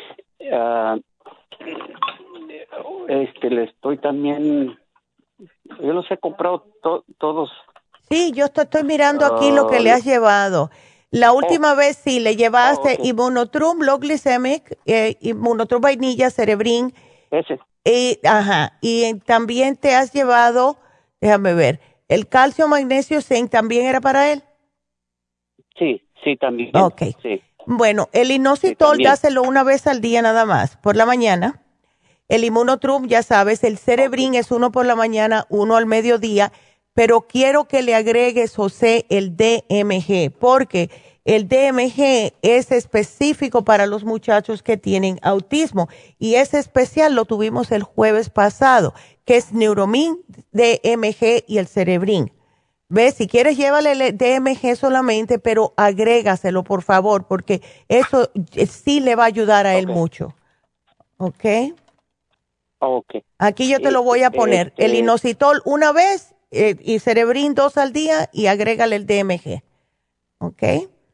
S8: Le estoy también, yo los he comprado todos.
S5: Sí, yo estoy mirando aquí lo que le has llevado. La última vez sí le llevaste Immunotrum, Low Glycemic, Immunotrum Vainilla, Cerebrin.
S8: Ese.
S5: Y también te has llevado, déjame ver, el calcio, magnesio, zinc, ¿también era para él?
S8: Sí, también.
S5: Ok.
S8: Sí.
S5: Bueno, el inositol dáselo una vez al día nada más, por la mañana. El Immunotrum, ya sabes, el Cerebrin es uno por la mañana, uno al mediodía, pero quiero que le agregues, José, el DMG, porque el DMG es específico para los muchachos que tienen autismo y ese especial lo tuvimos el jueves pasado, que es Neuromin, DMG y el Cerebrin. ¿Ves? Si quieres, llévale el DMG solamente, pero agrégaselo, por favor, porque eso sí le va a ayudar a él mucho. ¿Ok?
S8: Ok.
S5: Aquí yo te lo voy a poner. El inositol una vez y Cerebrin 2 al día y agrégale el DMG. ¿Ok?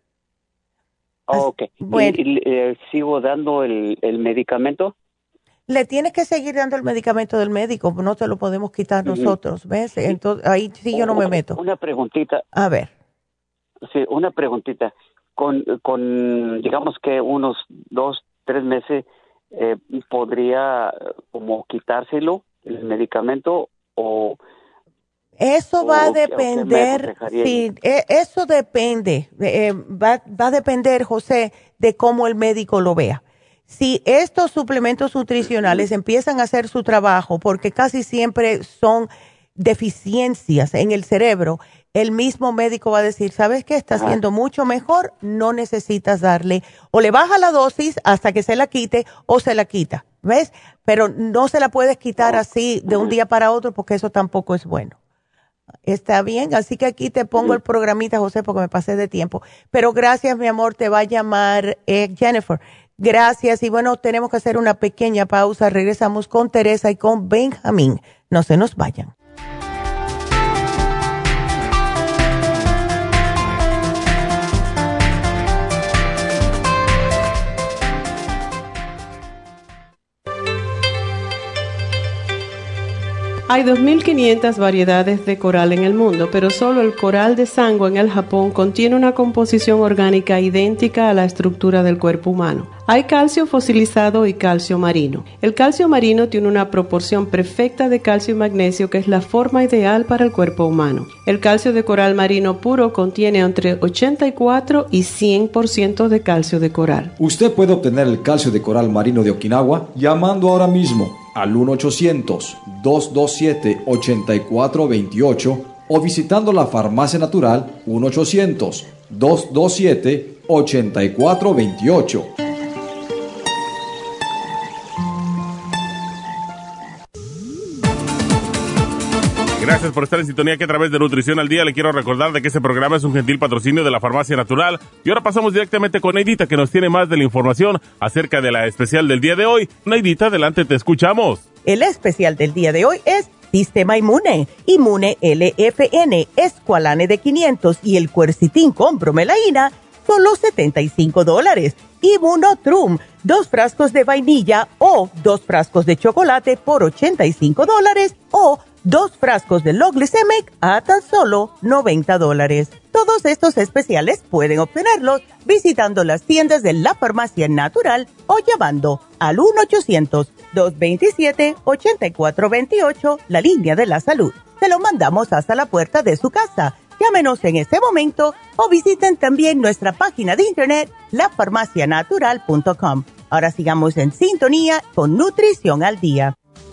S8: Ok.
S5: Bueno.
S8: ¿Y sigo dando el medicamento?
S5: Le tienes que seguir dando el medicamento del médico, no te lo podemos quitar nosotros, ¿ves? Entonces, ahí sí yo no me meto.
S8: Una preguntita.
S5: A ver.
S8: Sí, una preguntita. Con digamos que unos 2, 3 meses, ¿podría como quitárselo, el medicamento, o...?
S5: Eso va a depender, sí, eso depende, va a depender, José, de cómo el médico lo vea. Si estos suplementos nutricionales empiezan a hacer su trabajo, porque casi siempre son deficiencias en el cerebro, el mismo médico va a decir, ¿sabes qué? Está haciendo mucho mejor, no necesitas darle, o le baja la dosis hasta que se la quite, o se la quita, ¿ves? Pero no se la puedes quitar así de un día para otro, porque eso tampoco es bueno. Está bien, así que aquí te pongo el programita, José, porque me pasé de tiempo. Pero gracias, mi amor, te va a llamar Jennifer. Gracias, y bueno, tenemos que hacer una pequeña pausa. Regresamos con Teresa y con Benjamín. No se nos vayan.
S2: Hay 2.500 variedades de coral en el mundo, pero solo el coral de Sango en el Japón contiene una composición orgánica idéntica a la estructura del cuerpo humano. Hay calcio fosilizado y calcio marino. El calcio marino tiene una proporción perfecta de calcio y magnesio, que es la forma ideal para el cuerpo humano. El calcio de coral marino puro contiene entre 84 y 100% de calcio de coral.
S9: Usted puede obtener el calcio de coral marino de Okinawa llamando ahora mismo al 1-800-227-8428 o visitando la Farmacia Natural 1-800-227-8428.
S6: Gracias por estar en sintonía, que a través de Nutrición al Día le quiero recordar de que este programa es un gentil patrocinio de la Farmacia Natural. Y ahora pasamos directamente con Neidita, que nos tiene más de la información acerca de la especial del día de hoy. Neidita, adelante, te escuchamos.
S5: El especial del día de hoy es Sistema Inmune, Inmune LFN, Esqualane de 500 y el Quercetin con bromelaína, solo $75. Immunotrum, 2 frascos de vainilla o 2 frascos de chocolate por $85 o 2 frascos de Low Glycemic a tan solo $90. Todos estos especiales pueden obtenerlos visitando las tiendas de la Farmacia Natural o llamando al 1-800-227-8428, la línea de la salud. Se lo mandamos hasta la puerta de su casa. Llámenos en este momento o visiten también nuestra página de internet, lafarmacianatural.com. Ahora sigamos en sintonía con Nutrición al Día.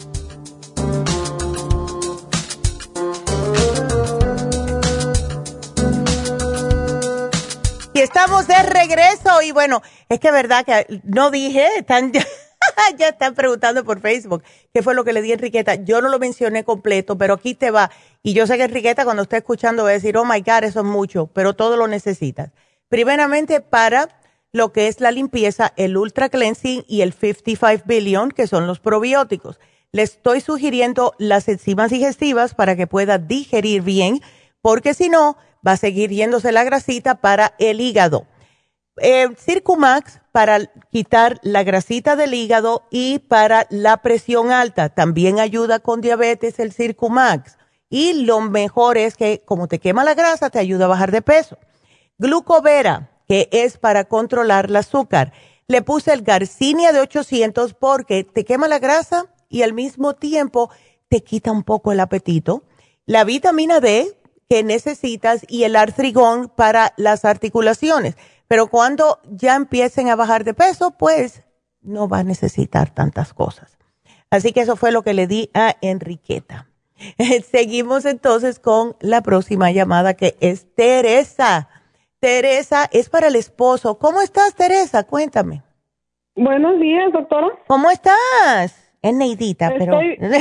S5: Y estamos de regreso y bueno, es que es verdad que no dije, ya están preguntando por Facebook qué fue lo que le di a Enriqueta. Yo no lo mencioné completo, pero aquí te va. Y yo sé que Enriqueta cuando esté escuchando va a decir, oh my God, eso es mucho, pero todo lo necesitas. Primeramente para lo que es la limpieza, el Ultra Cleansing y el 55 Billion, que son los probióticos. Le estoy sugiriendo las enzimas digestivas para que pueda digerir bien, porque si no, va a seguir yéndose la grasita para el hígado. Circumax para quitar la grasita del hígado y para la presión alta. También ayuda con diabetes el Circumax. Y lo mejor es que como te quema la grasa, te ayuda a bajar de peso. Glucovera, que es para controlar el azúcar. Le puse el Garcinia de 800 porque te quema la grasa y al mismo tiempo te quita un poco el apetito. La vitamina D que necesitas y el artrigón para las articulaciones. Pero cuando ya empiecen a bajar de peso, pues no va a necesitar tantas cosas. Así que eso fue lo que le di a Enriqueta. Seguimos entonces con la próxima llamada, que es Teresa. Teresa, es para el esposo. ¿Cómo estás, Teresa? Cuéntame.
S10: Buenos días, doctora.
S5: ¿Cómo estás? Es Neidita, pero...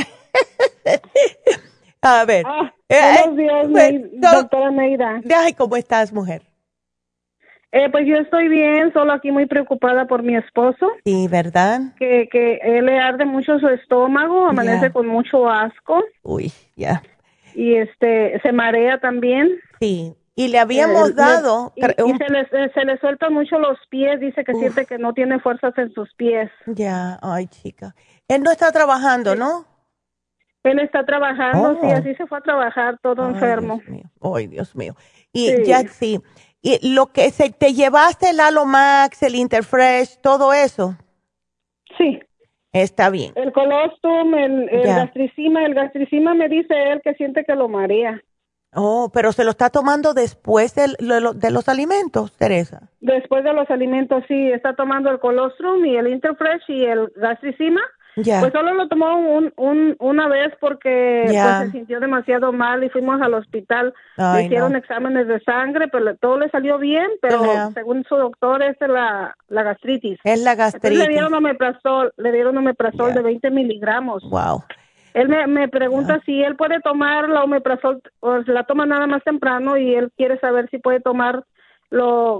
S5: A ver.
S10: Buenos días, doctora Neida.
S5: Ay, ¿cómo estás, mujer?
S10: Pues yo estoy bien, solo aquí muy preocupada por mi esposo.
S5: Sí, ¿verdad?
S10: Que él le arde mucho su estómago, amanece con mucho asco.
S5: Uy, ya.
S10: Y se marea también.
S5: Sí, y le habíamos dado...
S10: Y se le sueltan mucho los pies, dice que siente que no tiene fuerzas en sus pies.
S5: Ya, ay, chica. Él no está trabajando, ¿no?
S10: Él está trabajando, sí, así se fue a trabajar, todo enfermo.
S5: Dios mío. Ay, Dios mío. Y ya sí. Y lo que te llevaste el Alomax, el Interfresh, todo eso.
S10: Sí.
S5: Está bien.
S10: El colostrum, el gastricima me dice él que siente que lo marea.
S5: Oh, pero se lo está tomando después de los alimentos, Teresa.
S10: Después de los alimentos, sí, está tomando el colostrum y el Interfresh y el gastricima.
S5: Ya.
S10: Pues solo lo tomó una vez porque pues, se sintió demasiado mal y fuimos al hospital. Le hicieron exámenes de sangre, pero todo le salió bien, pero según su doctor es la gastritis.
S5: Es la gastritis.
S10: Entonces le dieron omeprazol de 20 miligramos.
S5: Wow.
S10: Él me pregunta si él puede tomar la omeprazol o la toma nada más temprano, y él quiere saber si puede tomar lo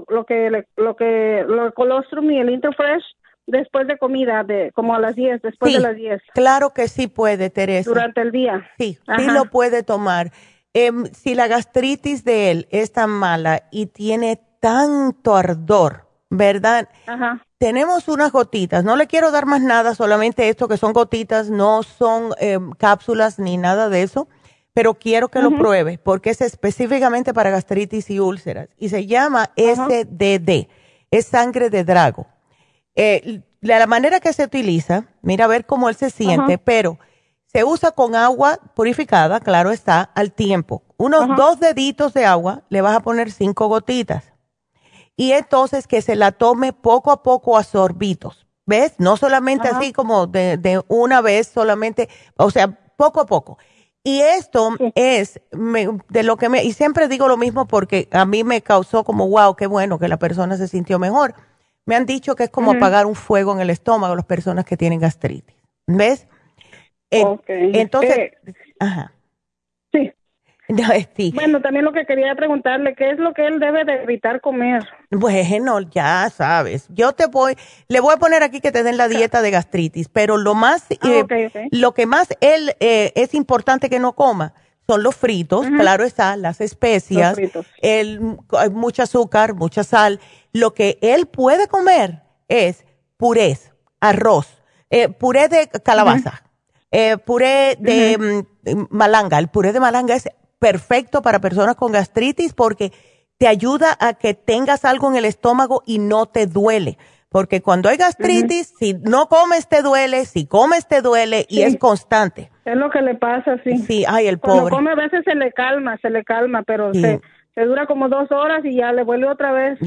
S10: colostrum y el Interfresh después de comida, como a las 10, después de las 10.
S5: Claro que sí puede, Teresa.
S10: Durante el día.
S5: Sí, sí lo puede tomar. Si la gastritis de él es tan mala y tiene tanto ardor, ¿verdad?
S10: Ajá.
S5: Tenemos unas gotitas, no le quiero dar más nada, solamente esto que son gotitas, no son cápsulas ni nada de eso, pero quiero que lo pruebe porque es específicamente para gastritis y úlceras y se llama SDD, es sangre de drago. La manera que se utiliza, mira a ver cómo él se siente, pero se usa con agua purificada, claro está, al tiempo. Unos 2 deditos de agua, le vas a poner 5 gotitas. Y entonces que se la tome poco a poco a sorbitos, ¿ves? No solamente así como de una vez solamente, o sea, poco a poco. Y esto es de lo que y siempre digo lo mismo porque a mí me causó como, wow, qué bueno que la persona se sintió mejor. Me han dicho que es como apagar un fuego en el estómago a las personas que tienen gastritis, ¿ves? Entonces,
S10: Sí.
S5: No, sí.
S10: Bueno, también lo que quería preguntarle, ¿qué es lo que él debe de evitar comer?
S5: Bueno, ya sabes. Le voy a poner aquí que te den la dieta de gastritis, pero lo que más él es importante que no coma son los fritos, claro está, las especias, mucho azúcar, mucha sal. Lo que él puede comer es purés, arroz, puré de calabaza, puré de malanga. El puré de malanga es perfecto para personas con gastritis porque te ayuda a que tengas algo en el estómago y no te duele. Porque cuando hay gastritis, si no comes te duele, si comes te duele y es constante.
S10: Es lo que le pasa, sí.
S5: Sí, ay, el
S10: Cuando
S5: pobre.
S10: come a veces se le calma, pero se dura como 2 horas y ya le vuelve otra vez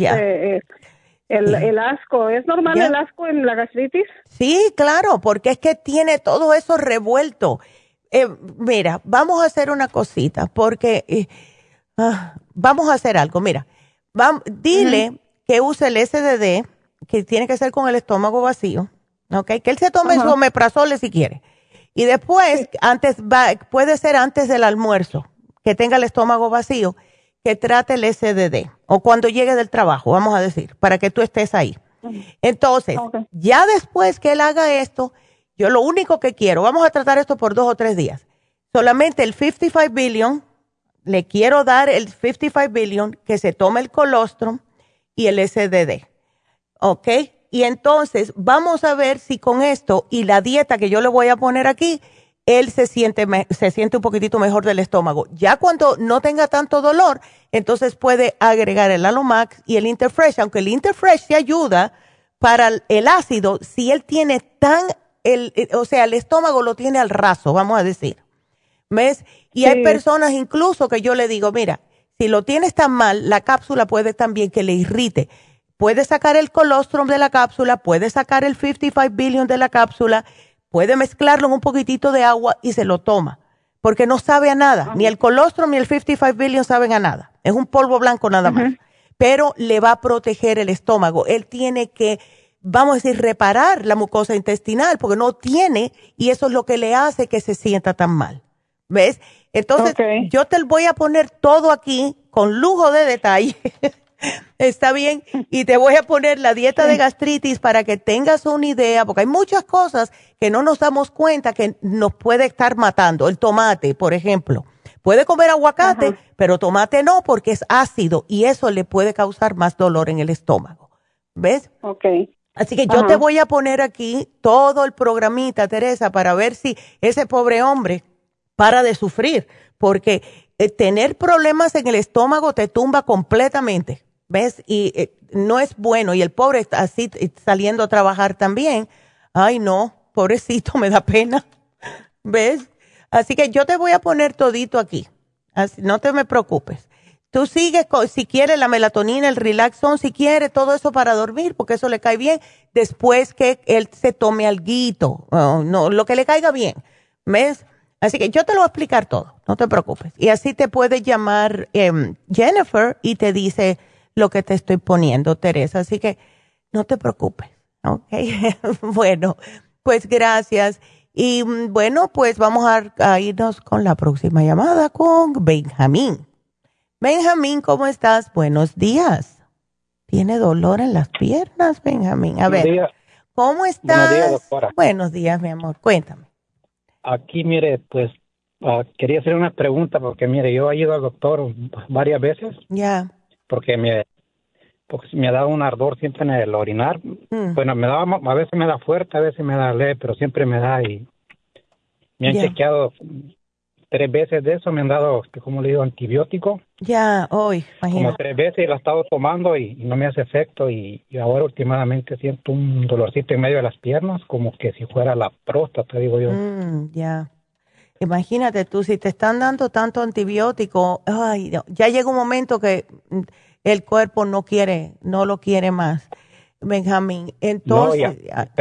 S10: el asco. ¿Es normal el asco en la gastritis?
S5: Sí, claro, porque es que tiene todo eso revuelto. Mira, vamos a hacer una cosita, porque vamos a hacer algo. Mira, dile que use el SDD, que tiene que ser con el estómago vacío, ¿ok? Que él se tome su omeprazol si quiere. Y después, puede ser antes del almuerzo, que tenga el estómago vacío, que trate el SDD, o cuando llegue del trabajo, vamos a decir, para que tú estés ahí. Entonces, ya después que él haga esto, yo lo único que quiero, vamos a tratar esto por 2 o 3 días, solamente el 55 billion, le quiero dar el 55 billion, que se tome el colostrum y el SDD, ¿ok? Y entonces vamos a ver si con esto y la dieta que yo le voy a poner aquí, él se siente un poquitito mejor del estómago. Ya cuando no tenga tanto dolor, entonces puede agregar el Alomax y el Interfresh, aunque el Interfresh se ayuda para el ácido, si él tiene o sea, el estómago lo tiene al raso, vamos a decir. ¿Ves? Y hay personas incluso que yo le digo, mira, si lo tienes tan mal, la cápsula puede también que le irrite. Puede sacar el colostrum de la cápsula, puede sacar el 55 billion de la cápsula, puede mezclarlo en un poquitito de agua y se lo toma. Porque no sabe a nada. Ni el colostrum ni el 55 billion saben a nada. Es un polvo blanco nada más. Pero le va a proteger el estómago. Él tiene que, vamos a decir, reparar la mucosa intestinal porque no tiene y eso es lo que le hace que se sienta tan mal. ¿Ves? Entonces, yo te voy a poner todo aquí con lujo de detalle. Está bien. Y te voy a poner la dieta de gastritis para que tengas una idea, porque hay muchas cosas que no nos damos cuenta que nos puede estar matando. El tomate, por ejemplo. Puede comer aguacate, pero tomate no porque es ácido y eso le puede causar más dolor en el estómago. ¿Ves? Así que yo te voy a poner aquí todo el programita, Teresa, para ver si ese pobre hombre para de sufrir, porque tener problemas en el estómago te tumba completamente, ¿ves? Y no es bueno, y el pobre está así saliendo a trabajar también. Ay, no, pobrecito, me da pena, ¿ves? Así que yo te voy a poner todito aquí, así, no te me preocupes. Tú sigues, si quieres, la melatonina, el Relaxon, si quieres, todo eso para dormir, porque eso le cae bien después que él se tome alguito, no, lo que le caiga bien, ¿ves? Así que yo te lo voy a explicar todo, no te preocupes. Y así te puede llamar Jennifer y te dice lo que te estoy poniendo, Teresa. Así que no te preocupes, ¿ok? Bueno, pues gracias. Y bueno, pues vamos a irnos con la próxima llamada con Benjamín. Benjamín, ¿cómo estás? Buenos días. ¿Tiene dolor en las piernas, Benjamín? A ver, ¿cómo estás?
S11: Buenos días, doctora.
S5: Buenos días, mi amor. Cuéntame.
S11: Aquí, mire, pues quería hacer una pregunta porque, mire, yo he ido al doctor varias veces.
S5: Ya.
S11: Porque me ha dado un ardor siempre en el orinar. Bueno, a veces me da fuerte, a veces me da leve, pero siempre me da y me han chequeado 3 veces de eso, me han dado, como le digo, antibiótico.
S5: Ya, hoy, imagínate.
S11: Como 3 veces y lo he estado tomando y no me hace efecto y ahora últimamente siento un dolorcito en medio de las piernas, como que si fuera la próstata, digo yo.
S5: Ya. Imagínate tú, si te están dando tanto antibiótico, ay, ya llega un momento que el cuerpo no lo quiere más, Benjamín. Entonces,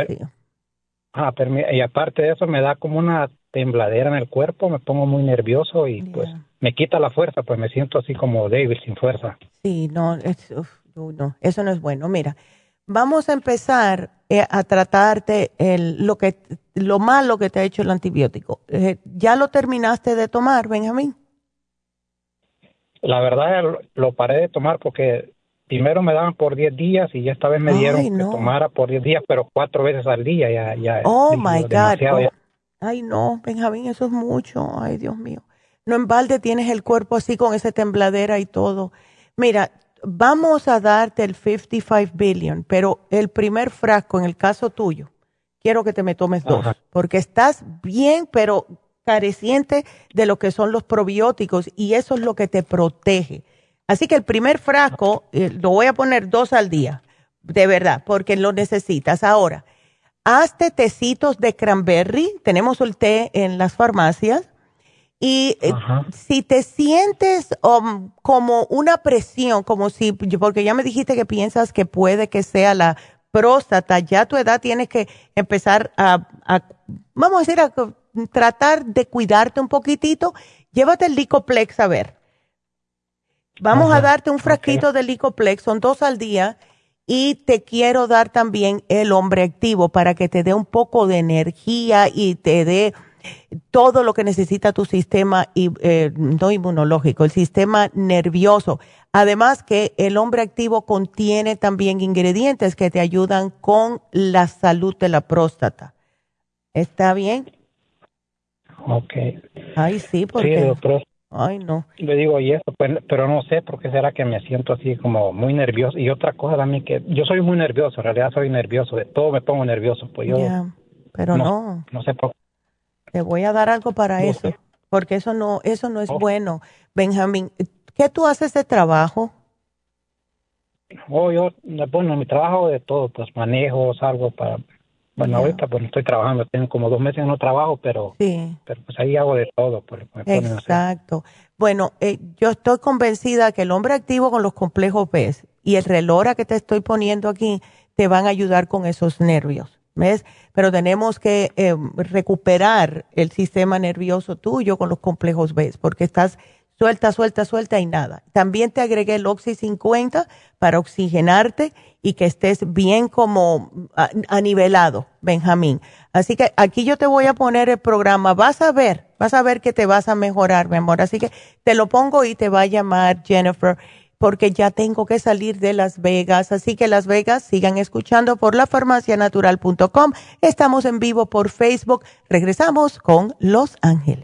S11: y aparte de eso me da como una tembladera en el cuerpo, me pongo muy nervioso y pues me quita la fuerza, pues me siento así como débil, sin fuerza.
S5: Sí, no, eso no es bueno. Mira, vamos a empezar a tratarte lo malo que te ha hecho el antibiótico. ¿Ya lo terminaste de tomar, Benjamín?
S11: La verdad lo paré de tomar porque primero me daban por 10 días y ya esta vez me dieron que tomara por 10 días, pero 4 veces al día. Ya
S5: oh, my God. Ay, no, Benjamín, eso es mucho. Ay, Dios mío. No en balde tienes el cuerpo así con esa tembladera y todo. Mira, vamos a darte el 55 billion, pero el primer frasco, en el caso tuyo, quiero que te me tomes 2, porque estás bien, pero careciente de lo que son los probióticos y eso es lo que te protege. Así que el primer frasco lo voy a poner 2 al día, de verdad, porque lo necesitas. Ahora, hazte tecitos de cranberry, tenemos el té en las farmacias y si te sientes como una presión, porque ya me dijiste que piensas que puede que sea la próstata, ya a tu edad tienes que empezar vamos a decir, a tratar de cuidarte un poquitito. Llévate el Licoplex a ver. Vamos a darte un frasquito de Licoplex, son 2 al día, y te quiero dar también el hombre activo para que te dé un poco de energía y te dé todo lo que necesita tu sistema no inmunológico, el sistema nervioso. Además que el hombre activo contiene también ingredientes que te ayudan con la salud de la próstata. ¿Está bien?
S11: Ok.
S5: Ay, sí, porque...
S11: Sí, doctor.
S5: Ay, no.
S11: Le digo, y eso, pues, pero no sé por qué será que me siento así como muy nervioso. Y otra cosa también que yo soy muy nervioso, en realidad soy nervioso, de todo me pongo nervioso. Pues yo
S5: pero no
S11: sé por qué.
S5: Te voy a dar algo para eso, porque eso no es bueno. Benjamín, ¿qué tú haces de trabajo?
S11: Yo, bueno, mi trabajo de todo, pues manejo, salgo para... Bueno, ahorita pues estoy trabajando, tengo como 2 meses no trabajo, pero pues ahí hago de todo. Pues,
S5: exacto. Bueno, yo estoy convencida que el hombre activo con los complejos B y el Relora que te estoy poniendo aquí te van a ayudar con esos nervios. ¿Ves? Pero tenemos que recuperar el sistema nervioso tuyo con los complejos B, porque estás suelta y nada. También te agregué el Oxy 50 para oxigenarte y que estés bien como anivelado, Benjamín. Así que aquí yo te voy a poner el programa. Vas a ver que te vas a mejorar, mi amor. Así que te lo pongo y te va a llamar Jennifer, porque ya tengo que salir de Las Vegas. Así que Las Vegas, sigan escuchando por lafarmacianatural.com. Estamos en vivo por Facebook. Regresamos con Los Ángeles.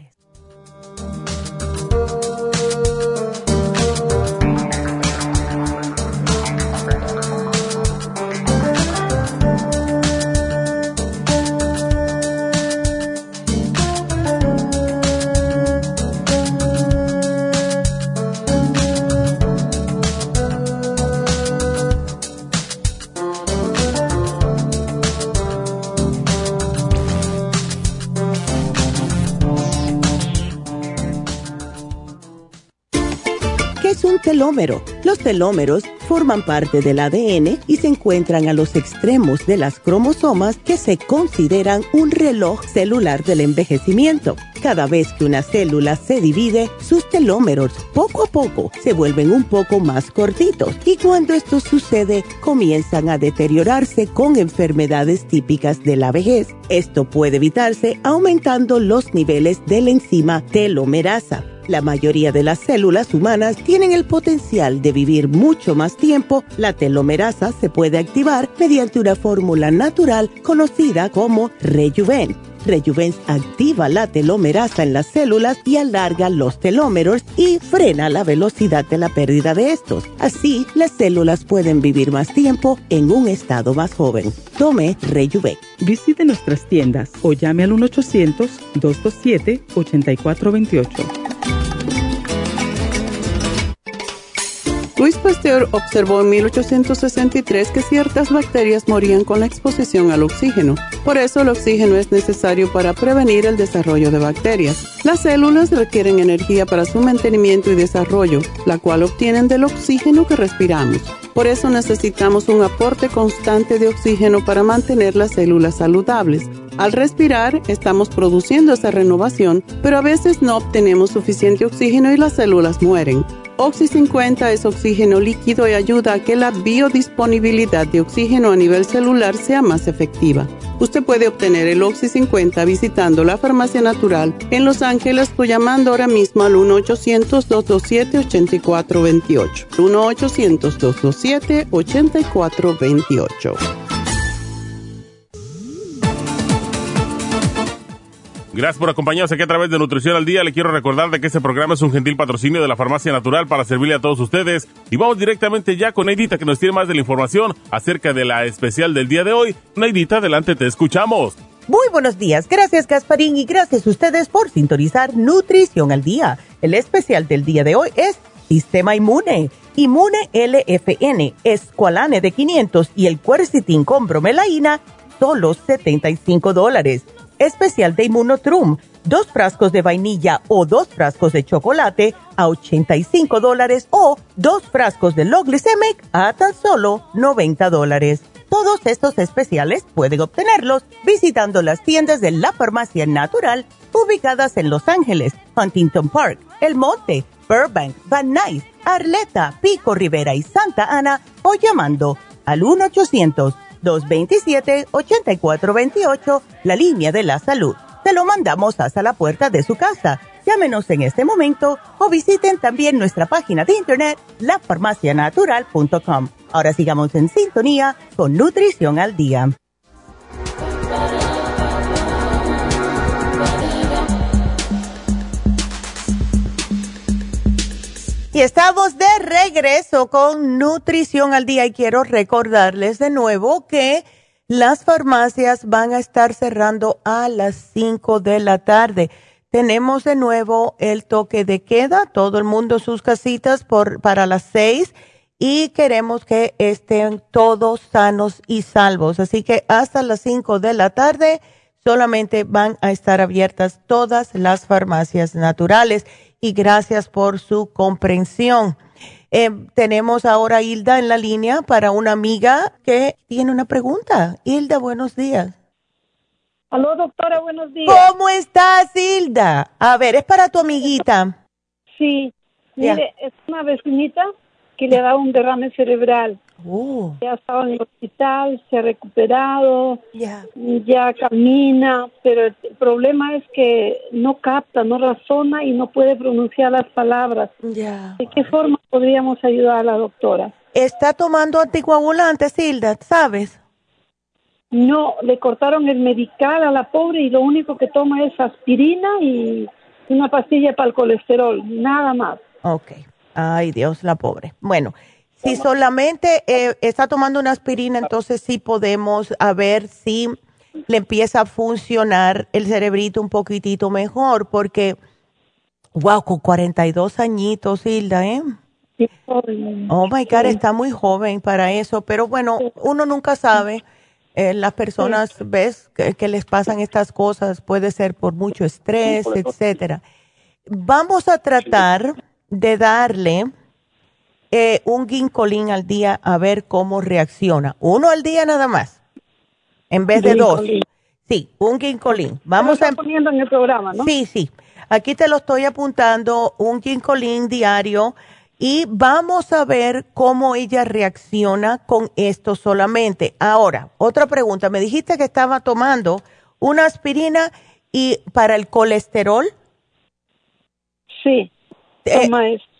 S12: un telómero. Los telómeros forman parte del ADN y se encuentran a los extremos de las cromosomas que se consideran un reloj celular del envejecimiento. Cada vez que una célula se divide, sus telómeros poco a poco se vuelven un poco más cortitos y cuando esto sucede, comienzan a deteriorarse con enfermedades típicas de la vejez. Esto puede evitarse aumentando los niveles de la enzima telomerasa. La mayoría de las células humanas tienen el potencial de vivir mucho más tiempo. La telomerasa se puede activar mediante una fórmula natural conocida como Rejuven. Rejuven activa la telomerasa en las células y alarga los telómeros y frena la velocidad de la pérdida de estos. Así, las células pueden vivir más tiempo en un estado más joven. Tome Rejuven.
S3: Visite nuestras tiendas o llame al 1-800-227-8428.
S2: Louis Pasteur observó en 1863 que ciertas bacterias morían con la exposición al oxígeno. Por eso el oxígeno es necesario para prevenir el desarrollo de bacterias. Las células requieren energía para su mantenimiento y desarrollo, la cual obtienen del oxígeno que respiramos. Por eso necesitamos un aporte constante de oxígeno para mantener las células saludables. Al respirar, estamos produciendo esa renovación, pero a veces no obtenemos suficiente oxígeno y las células mueren. Oxy 50 es oxígeno líquido y ayuda a que la biodisponibilidad de oxígeno a nivel celular sea más efectiva. Usted puede obtener el Oxy 50 visitando la Farmacia Natural en Los Ángeles o llamando ahora mismo al 1-800-227-8428. 1-800-227-8428.
S6: Gracias por acompañarnos aquí a través de Nutrición al Día. Le quiero recordar de que este programa es un gentil patrocinio de la Farmacia Natural para servirle a todos ustedes. Y vamos directamente ya con Neidita, que nos tiene más de la información acerca de la especial del día de hoy. Neidita, adelante, te escuchamos.
S5: Muy buenos días. Gracias, Gasparín, y gracias a ustedes por sintonizar Nutrición al Día. El especial del día de hoy es Sistema Inmune. Inmune LFN, Esqualane de 500 y el Quercetin con bromelaína, solo $75. Especial de Immunotrum, 2 frascos de vainilla o 2 frascos de chocolate a $85 o 2 frascos de Low Glycemic a tan solo $90. Todos estos especiales pueden obtenerlos visitando las tiendas de la Farmacia Natural ubicadas en Los Ángeles, Huntington Park, El Monte, Burbank, Van Nuys, Arleta, Pico Rivera y Santa Ana o llamando al 1-800-227-8428, la línea de la salud. Se lo mandamos hasta la puerta de su casa. Llámenos en este momento o visiten también nuestra página de internet, lafarmacianatural.com. Ahora sigamos en sintonía con Nutrición al Día. Y estamos de regreso con Nutrición al Día y quiero recordarles de nuevo que las farmacias van a estar cerrando a las 5 de la tarde. Tenemos de nuevo el toque de queda, todo el mundo sus casitas para las 6 y queremos que estén todos sanos y salvos. Así que hasta las 5 de la tarde solamente van a estar abiertas todas las farmacias naturales. Y gracias por su comprensión. Tenemos ahora a Hilda en la línea para una amiga que tiene una pregunta. Hilda, buenos días.
S10: Aló, doctora, buenos días.
S5: ¿Cómo estás, Hilda? A ver, es para tu amiguita.
S10: Sí, mire, es una vecinita que le ha dado un derrame cerebral. Ya ha estado en el hospital, se ha recuperado, ya camina, pero el problema es que no capta, no razona y no puede pronunciar las palabras. ¿De qué forma podríamos ayudar a la doctora?
S5: ¿Está tomando anticoagulantes, Hilda, sabes?
S10: No, le cortaron el medical a la pobre y lo único que toma es aspirina y una pastilla para el colesterol, nada más.
S5: Ok. Ay, Dios, la pobre. Bueno, si solamente está tomando una aspirina, entonces sí podemos a ver si le empieza a funcionar el cerebrito un poquitito mejor, porque, wow, con 42 añitos, Hilda, ¿eh?
S10: Sí,
S5: oh, my God, está muy joven para eso, pero bueno, uno nunca sabe. Las personas, ves, que les pasan estas cosas, puede ser por mucho estrés, etcétera. Vamos a tratar de darle un ginkolín al día a ver cómo reacciona. 1 al día nada más, en vez de 2. Sí, un ginkolín. Vamos a
S10: poniendo en el programa, ¿no?
S5: Sí, sí. Aquí te lo estoy apuntando, un ginkolín diario, y vamos a ver cómo ella reacciona con esto solamente. Ahora, otra pregunta. Me dijiste que estaba tomando una aspirina y para el colesterol.
S10: Sí. Toma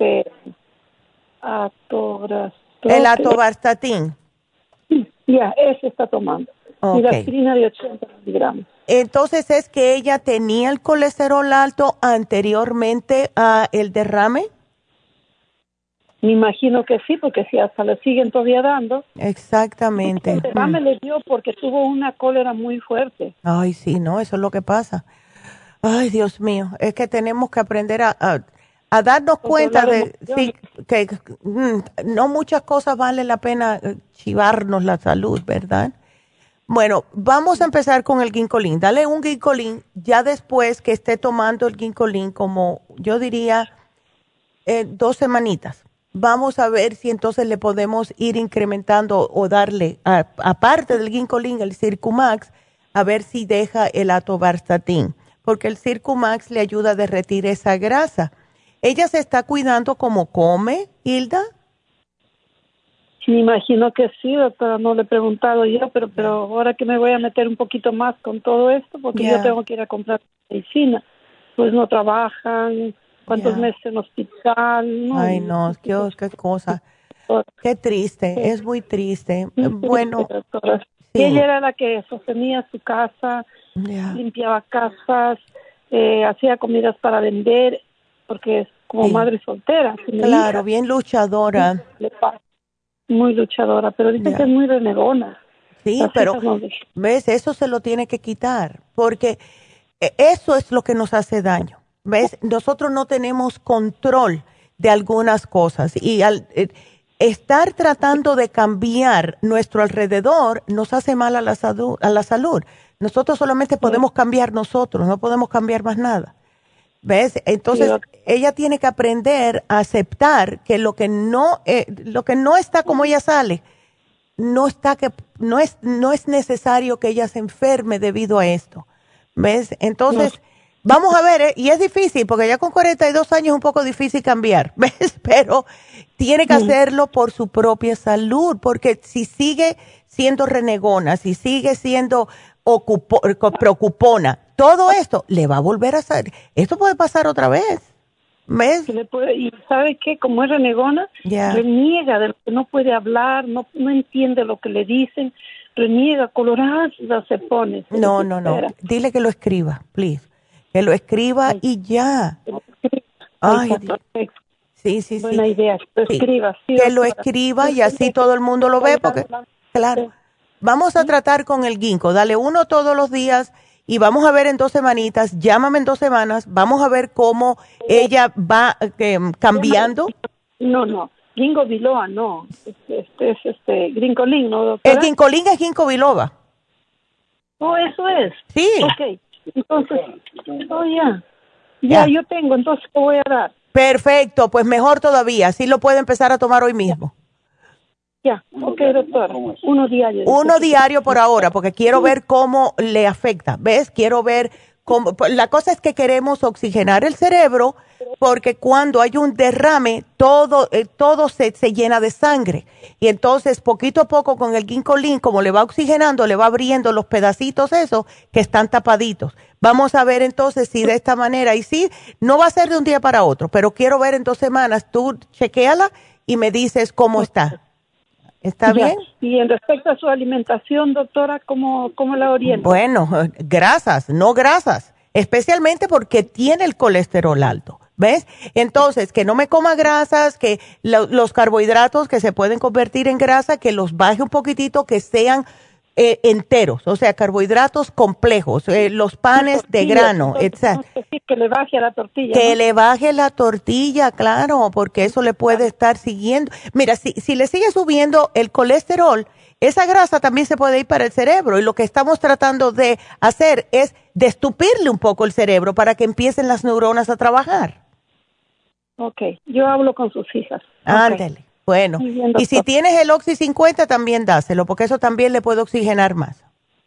S10: atovastatin.
S5: El atovastatin.
S10: Ya, ese está tomando.
S5: Okay.
S10: Y la aspirina de 80 miligramos.
S5: Entonces, ¿es que ella tenía el colesterol alto anteriormente a el derrame?
S10: Me imagino que sí, porque si hasta le siguen todavía dando.
S5: Exactamente.
S10: El derrame le dio porque tuvo una cólera muy fuerte.
S5: Ay, sí, no, eso es lo que pasa. Ay, Dios mío, es que tenemos que aprender a darnos cuenta de sí, que no muchas cosas valen la pena chivarnos la salud, ¿verdad? Bueno, vamos a empezar con el ginkolín. Dale un ginkolín ya después que esté tomando el ginkolín, como yo diría 2 semanitas. Vamos a ver si entonces le podemos ir incrementando o darle, aparte del ginkolín, el Circumax, a ver si deja el atovastatin, porque el Circumax le ayuda a derretir esa grasa. ¿Ella se está cuidando como come, Hilda?
S10: Me imagino que sí, doctora, no le he preguntado yo, pero ahora que me voy a meter un poquito más con todo esto, porque yo tengo que ir a comprar medicina, pues no trabajan, cuántos meses en hospital. No,
S5: ay, no, qué cosa, qué triste, es muy triste. Bueno,
S10: sí. Ella era la que sostenía su casa, limpiaba casas, hacía comidas para vender, porque es como madre soltera.
S5: Claro, bien luchadora.
S10: Muy luchadora, pero dice que es muy renegona.
S5: Sí, pero ves, eso se lo tiene que quitar, porque eso es lo que nos hace daño. ¿Ves? Nosotros no tenemos control de algunas cosas y al estar tratando de cambiar nuestro alrededor nos hace mal a la salud. Nosotros solamente podemos cambiar nosotros, no podemos cambiar más nada. ¿Ves? Entonces, ella tiene que aprender a aceptar que lo que no está como ella sale, no es necesario que ella se enferme debido a esto. ¿Ves? Entonces, vamos a ver, y es difícil, porque ya con 42 años es un poco difícil cambiar, ¿ves? Pero tiene que hacerlo por su propia salud, porque si sigue siendo renegona, si sigue siendo preocupona, todo esto le va a volver a salir. Esto puede pasar otra vez. ¿Ves?
S10: Y ¿sabe qué? Como es renegona, reniega de lo que no puede hablar, no entiende lo que le dicen, reniega, colorada se pone.
S5: No. Dile que lo escriba, please. Que lo escriba y ya. Ay, sí.
S10: Buena idea, que lo escriba. Sí,
S5: que lo escriba y así todo el mundo lo ve, porque, claro, vamos a tratar con el ginkgo. Dale 1 todos los días y vamos a ver en 2 semanitas. Llámame en 2 semanas. Vamos a ver cómo ella va cambiando.
S10: No. Ginkgo biloba, no. Es ginkolín, ¿no, doctora?
S5: El ginkolín es ginkgo biloba.
S10: Oh, eso es.
S5: Sí.
S10: Ok. Entonces, ya yo tengo, entonces te voy a dar.
S5: Perfecto, pues mejor todavía, así lo puede empezar a tomar hoy mismo.
S10: Ya, ok, doctora, 1 diario.
S5: 1 diario por ahora, porque quiero ver cómo le afecta, ¿ves? Quiero ver cómo, la cosa es que queremos oxigenar el cerebro, porque cuando hay un derrame, todo se llena de sangre. Y entonces, poquito a poco, con el ginkolín, como le va oxigenando, le va abriendo los pedacitos esos que están tapaditos. Vamos a ver entonces si de esta manera, y sí, no va a ser de un día para otro, pero quiero ver en 2 semanas, tú chequéala y me dices cómo está. ¿Está bien?
S10: Y en respecto a su alimentación, doctora, ¿cómo la orienta?
S5: Bueno, grasas, no grasas, especialmente porque tiene el colesterol alto. ¿Ves? Entonces, que no me coma grasas, que los carbohidratos que se pueden convertir en grasa, que los baje un poquitito, que sean enteros, o sea, carbohidratos complejos, los panes de grano, etc.
S10: Que le baje a la tortilla.
S5: Que le baje la tortilla, claro, porque eso le puede estar siguiendo. Mira, si le sigue subiendo el colesterol, esa grasa también se puede ir para el cerebro, y lo que estamos tratando de hacer es destupirle un poco el cerebro para que empiecen las neuronas a trabajar.
S10: Ok, yo hablo con sus hijas.
S5: Ándale. Bueno,
S10: bien,
S5: y si tienes el Oxy 50 también dáselo, porque eso también le puede oxigenar más.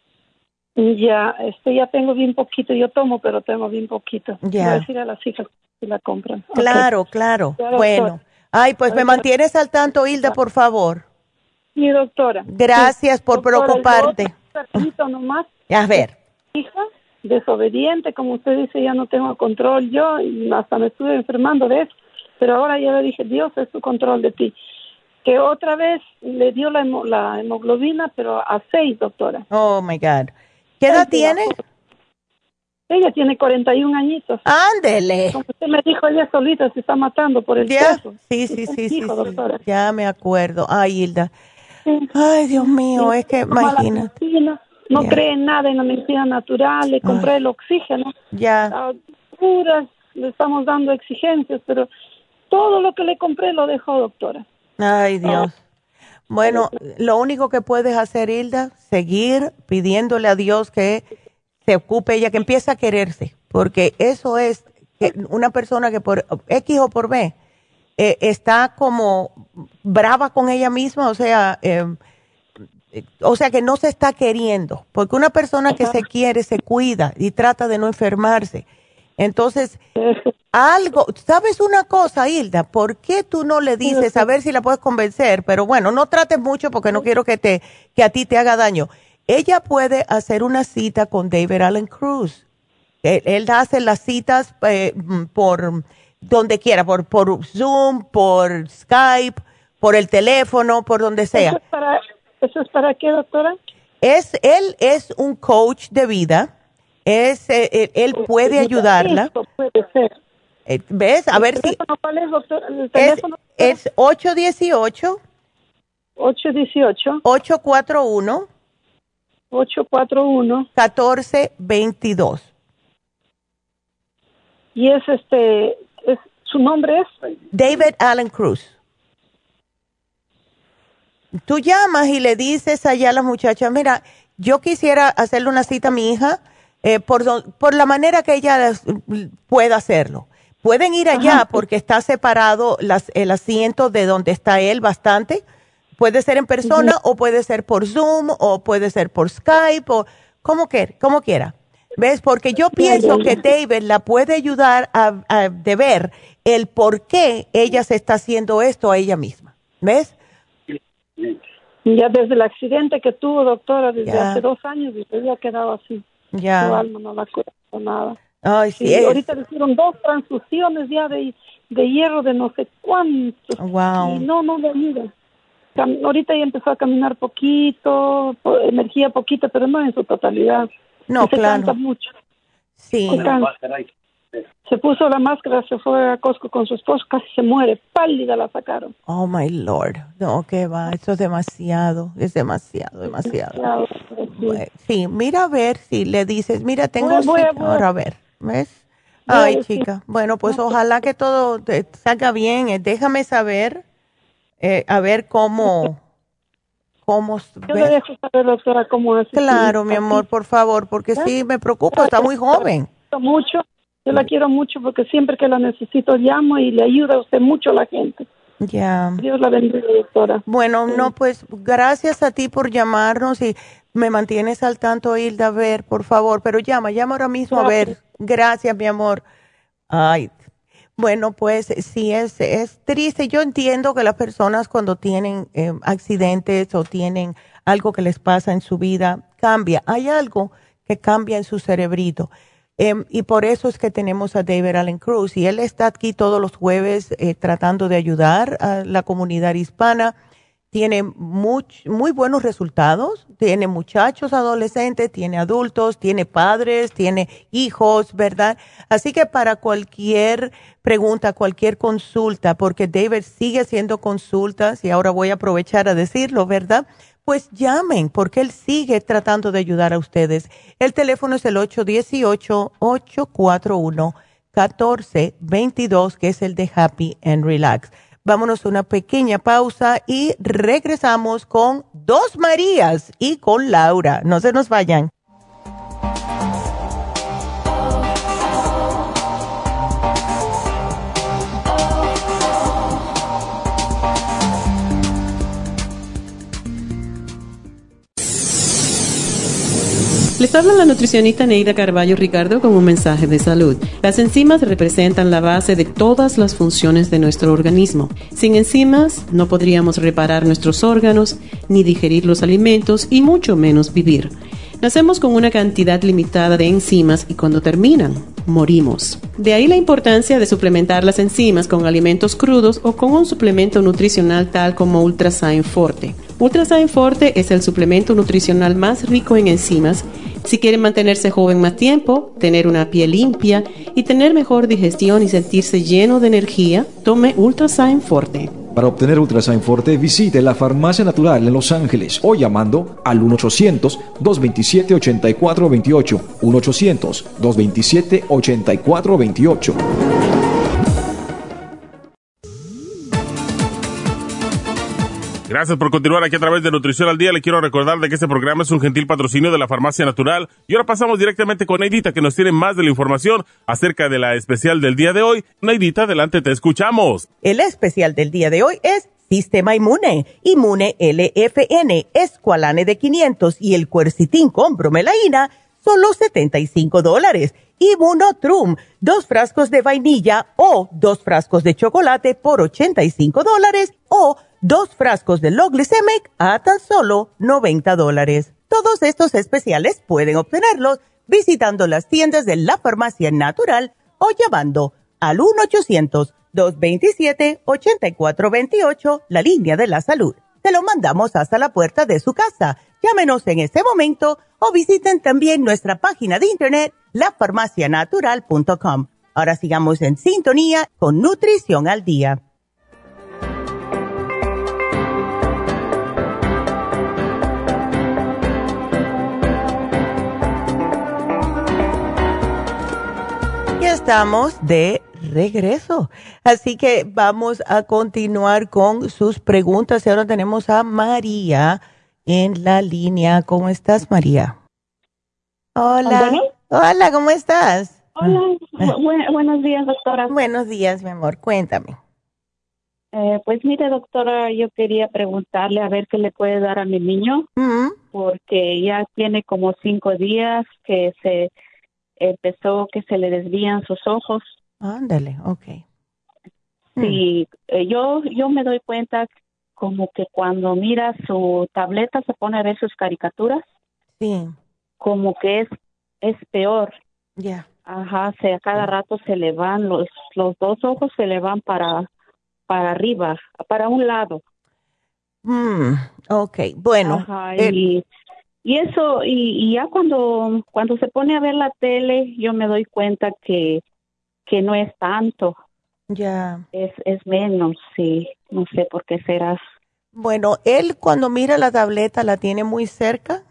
S10: Ya, ya tengo bien poquito. Yo tomo, pero tengo bien poquito.
S5: Ya.
S10: Voy a decir a las hijas si la compran.
S5: Claro,
S10: Okay.
S5: claro.
S10: Ya,
S5: Bueno. Ay, pues me mantienes al tanto, Hilda, por favor.
S10: Mi doctora.
S5: Gracias
S10: sí.
S5: por
S10: Doctora,
S5: preocuparte.
S10: Rapidito nomás.
S5: A ver.
S10: Hija, desobediente, como usted dice, ya no tengo control yo, y hasta me estuve enfermando de eso. Pero ahora ya le dije, Dios es tu control de ti. Que otra vez le dio la hemoglobina, pero a 6, doctora.
S5: Oh, my God. ¿Qué edad tiene?
S10: Ella tiene 41 añitos.
S5: Ándele.
S10: Como usted me dijo, ella solita se está matando por el peso.
S5: Sí,
S10: doctora.
S5: Ya me acuerdo. Ay, Hilda. Sí. Ay, Dios mío, es que imagínate.
S10: No cree en nada en la medicina natural, le compré el oxígeno.
S5: Ya.
S10: Puras, le estamos dando exigencias, pero todo lo que le compré lo dejó, doctora.
S5: Ay, Dios. Bueno, lo único que puedes hacer, Hilda, seguir pidiéndole a Dios que se ocupe ella, que empiece a quererse, porque eso es que una persona que por X o por B está como brava con ella misma, o sea, que no se está queriendo, porque una persona que se quiere se cuida y trata de no enfermarse. Entonces, algo, ¿sabes una cosa, Hilda? ¿Por qué tú no le dices, a ver si la puedes convencer? Pero bueno, no trates mucho porque no quiero que a ti te haga daño. Ella puede hacer una cita con David Alan Cruz. Él hace las citas por donde quiera, por Zoom, por Skype, por el teléfono, por donde sea.
S10: ¿Eso es para qué, doctora?
S5: Él es un coach de vida. Él puede ayudarla.
S10: Esto puede ser.
S5: ¿Ves? A ver si...
S10: ¿Cuál es, doctor? ¿El teléfono?
S5: Es 818.
S10: 818.
S5: 841.
S10: 841.
S5: 1422.
S10: Y su nombre es
S5: David Alan Cruz. Tú llamas y le dices allá a las muchachas, mira, yo quisiera hacerle una cita a mi hija por la manera que ella pueda hacerlo. Pueden ir allá porque está separado el asiento de donde está él bastante. Puede ser en persona o puede ser por Zoom o puede ser por Skype o como quiera. ¿Ves? Porque yo pienso que David la puede ayudar a ver el por qué ella se está haciendo esto a ella misma. ¿Ves?
S10: Ya desde el accidente que tuvo, doctora, desde hace 2 años, y se había quedado así.
S5: Ya.
S10: Su alma no la cuida nada.
S5: Ay, sí.
S10: Ahorita le hicieron 2 transfusiones ya de hierro de no sé cuántos.
S5: Wow.
S10: Y no le ayuda. Ahorita ya empezó a caminar poquito, energía poquita, pero no en su totalidad.
S5: No,
S10: se cansa mucho.
S5: Sí.
S10: Se puso la máscara, se fue a Costco con su esposo, casi se muere, pálida la sacaron.
S5: Oh, my Lord. No, qué va, eso es demasiado, demasiado. Sí, mira a ver si le dices, mira, tengo ahora a ver, ¿ves? Ay, chica, bueno, pues ojalá que todo te salga bien, déjame saber, a ver cómo
S10: yo le dejo saber, doctora, cómo es.
S5: Claro, mi amor, por favor, porque sí, me preocupa, está muy joven.
S10: Mucho. Yo la quiero mucho porque siempre que la necesito llamo y le ayuda a usted mucho a la gente.
S5: Ya.
S10: Dios la bendiga, doctora.
S5: Bueno, no, pues gracias a ti por llamarnos y me mantienes al tanto, Hilda, a ver, por favor, pero llama ahora mismo a ver. Gracias, mi amor. Ay, bueno, pues sí, es triste. Yo entiendo que las personas cuando tienen accidentes o tienen algo que les pasa en su vida, cambia. Hay algo que cambia en su cerebrito. Y por eso es que tenemos a David Alan Cruz. Y él está aquí todos los jueves tratando de ayudar a la comunidad hispana. Tiene muy buenos resultados. Tiene muchachos adolescentes, tiene adultos, tiene padres, tiene hijos, ¿verdad? Así que para cualquier pregunta, cualquier consulta, porque David sigue haciendo consultas y ahora voy a aprovechar a decirlo, ¿verdad? Pues llamen, porque él sigue tratando de ayudar a ustedes. El teléfono es el 818-841-1422, que es el de Happy and Relax. Vámonos a una pequeña pausa y regresamos con 2 Marías y con Laura. No se nos vayan.
S2: Les habla la nutricionista Neida Carballo Ricardo con un mensaje de salud. Las enzimas representan la base de todas las funciones de nuestro organismo. Sin enzimas no podríamos reparar nuestros órganos, ni digerir los alimentos y mucho menos vivir. Nacemos con una cantidad limitada de enzimas y cuando terminan, morimos. De ahí la importancia de suplementar las enzimas con alimentos crudos o con un suplemento nutricional tal como Ultrasign Forte. Ultrasign Forte es el suplemento nutricional más rico en enzimas. Si quieren mantenerse joven más tiempo, tener una piel limpia y tener mejor digestión y sentirse lleno de energía, tome Ultrasign Forte.
S9: Para obtener Ultrasign Forte, visite la Farmacia Natural en Los Ángeles o llamando al 1-800-227-8428. 1-800-227-8428.
S6: Gracias por continuar aquí a través de Nutrición al Día. Le quiero recordar de que este programa es un gentil patrocinio de la Farmacia Natural. Y ahora pasamos directamente con Neidita, que nos tiene más de la información acerca de la especial del día de hoy. Neidita, adelante, te escuchamos.
S5: El especial del día de hoy es Sistema Inmune, Inmune LFN, Esqualane de 500 y el Quercetin con bromelaína, solo $75. Immunotrum, 2 frascos de vainilla o 2 frascos de chocolate por $85 o 2 frascos de Low Glycemic a tan solo $90. Todos estos especiales pueden obtenerlos visitando las tiendas de la Farmacia Natural o llamando al 1-800-227-8428, la línea de la salud. Se lo mandamos hasta la puerta de su casa. Llámenos en este momento o visiten también nuestra página de internet, lafarmacianatural.com. Ahora sigamos en sintonía con Nutrición al Día. Ya estamos de regreso, así que vamos a continuar con sus preguntas. Y ahora tenemos a María en la línea. ¿Cómo estás, María? Hola.
S13: ¿Bueno?
S5: Hola, ¿cómo estás?
S13: Hola, buenos días, doctora.
S5: Buenos días, mi amor, cuéntame.
S13: Pues mire, doctora, yo quería preguntarle a ver qué le puede dar a mi niño, porque ya tiene como 5 días que se empezó que se le desvían sus ojos.
S5: Ándale, okay.
S13: Sí, yo me doy cuenta como que cuando mira su tableta se pone a ver sus caricaturas.
S5: Sí.
S13: Como que es peor.
S5: Ya.
S13: Ajá, a cada rato se le van los 2 ojos, se le van para arriba, para un lado.
S5: Okay, bueno.
S13: Ajá, y eso, y ya cuando se pone a ver la tele, yo me doy cuenta que no es tanto.
S5: Ya.
S13: Es menos, sí, no sé por qué será.
S5: Bueno, él cuando mira la tableta, ¿la tiene muy cerca?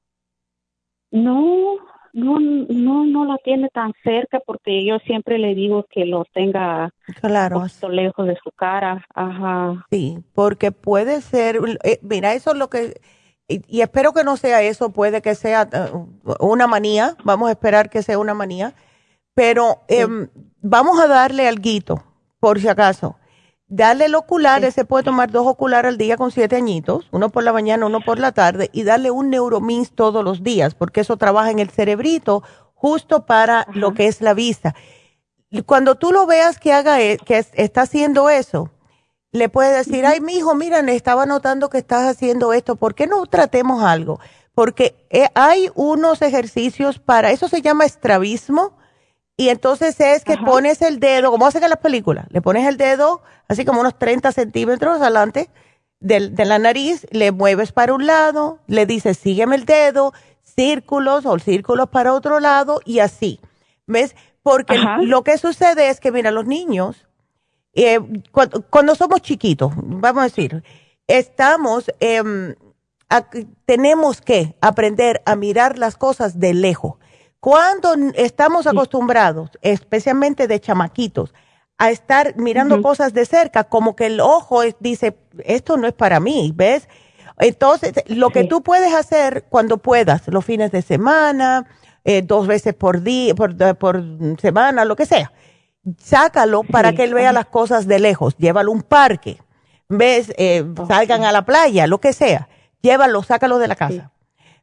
S13: No la tiene tan cerca porque yo siempre le digo que lo tenga
S5: claro,
S13: un poquito lejos de su cara. Ajá.
S5: Sí, porque puede ser, mira, eso es lo que, y espero que no sea eso, puede que sea una manía, vamos a esperar que sea una manía, pero vamos a darle alguito, por si acaso. Darle el ocular, él se puede tomar 2 oculares al día con 7 añitos, uno por la mañana, uno por la tarde, y darle un Neuromins todos los días, porque eso trabaja en el cerebrito justo para lo que es la vista. Cuando tú lo veas que está haciendo eso, le puedes decir, ay, mijo, mira, estaba notando que estás haciendo esto, ¿por qué no tratemos algo? Porque hay unos ejercicios para, eso se llama estrabismo, y entonces es que pones el dedo, como hacen en las películas, le pones el dedo así como unos 30 centímetros adelante de la nariz, le mueves para un lado, le dices, sígueme el dedo, círculos para otro lado y así. ¿Ves? Porque lo que sucede es que, mira, los niños, cuando somos chiquitos, vamos a decir, tenemos que aprender a mirar las cosas de lejos. Cuando estamos acostumbrados, especialmente de chamaquitos, a estar mirando cosas de cerca, como que el ojo dice, esto no es para mí, ¿ves? Entonces, lo que tú puedes hacer cuando puedas, los fines de semana, 2 veces por día, por semana, lo que sea, sácalo para que él vea las cosas de lejos, llévalo a un parque, ¿ves? Salgan a la playa, lo que sea, llévalo, sácalo de la casa.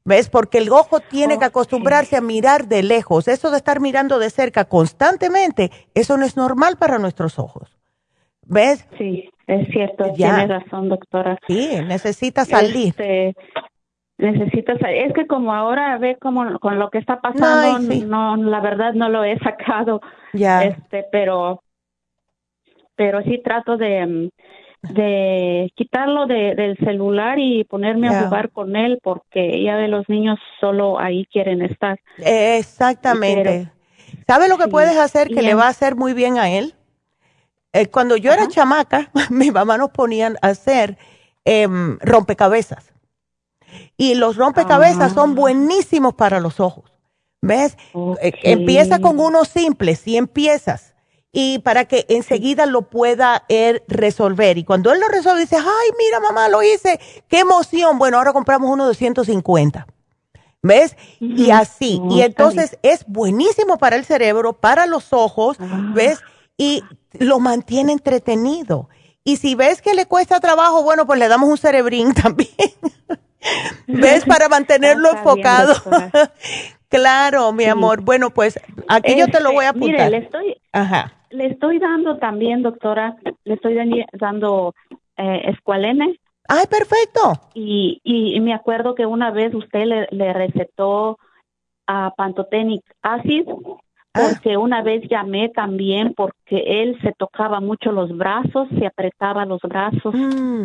S5: ¿Ves? Porque el ojo tiene que acostumbrarse a mirar de lejos. Eso de estar mirando de cerca constantemente, eso no es normal para nuestros ojos. ¿Ves?
S13: Sí, es cierto, tiene razón, doctora.
S5: Sí, necesita salir.
S13: Necesitas, es que como ahora ve como con lo que está pasando, no, la verdad no lo he sacado. Pero sí trato de quitarlo del celular y ponerme a jugar con él, porque ya ve, los niños solo ahí quieren estar.
S5: Exactamente. ¿Sabe lo que puedes hacer que le va a hacer muy bien a él? Cuando yo era chamaca, mi mamá nos ponían a hacer rompecabezas. Y los rompecabezas son buenísimos para los ojos. ¿Ves? Empieza con uno simple, si empiezas. Y para que enseguida lo pueda él resolver. Y cuando él lo resuelve, dice, ay, mira, mamá, lo hice. ¡Qué emoción! Bueno, ahora compramos uno de 150. ¿Ves? Y así. Y entonces es buenísimo para el cerebro, para los ojos, ¿ves? Y lo mantiene entretenido. Y si ves que le cuesta trabajo, bueno, pues le damos un cerebrín también. ¿Ves? Para mantenerlo enfocado. Claro, mi amor. Bueno, pues aquí yo te lo voy a apuntar.
S13: Mire, le estoy dando también, doctora, le estoy dando Esqualene.
S5: ¡Ay, perfecto!
S13: Y me acuerdo que una vez usted le recetó a Pantotenic Acid, porque una vez llamé también porque él se tocaba mucho los brazos, se apretaba los brazos.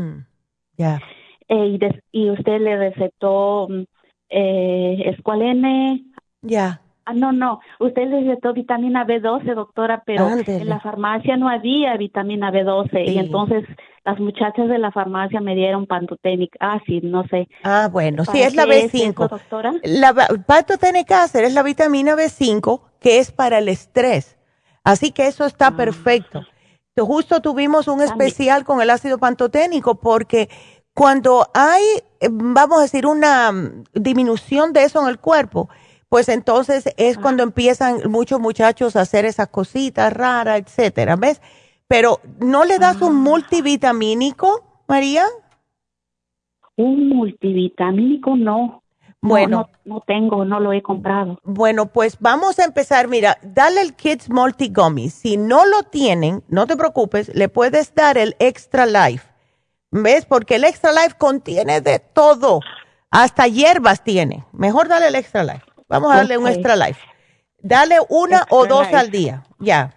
S13: Y usted le recetó Esqualene. No, usted le recetó vitamina B12, doctora, pero en la farmacia no había vitamina B12 y entonces las muchachas de la farmacia me dieron Pantotenic Acid, no sé.
S5: Bueno, sí, es la B5.
S13: ¿Es esto, doctora?
S5: La Pantotenic Acid es la vitamina B5 que es para el estrés. Así que eso está perfecto. Justo tuvimos un especial con el ácido pantoténico porque cuando hay, vamos a decir, una disminución de eso en el cuerpo, pues entonces es cuando empiezan muchos muchachos a hacer esas cositas raras, etcétera, ¿ves? Pero, ¿no le das un multivitamínico, María?
S13: Un multivitamínico, no.
S5: Bueno.
S13: No tengo, no lo he comprado.
S5: Bueno, pues vamos a empezar. Mira, dale el Kids Multi Gummy. Si no lo tienen, no te preocupes, le puedes dar el Extra Life. ¿Ves? Porque el Extra Life contiene de todo. Hasta hierbas tiene. Mejor dale el Extra Life. Vamos a darle un Extra Life. Dale una o dos al día. Ya.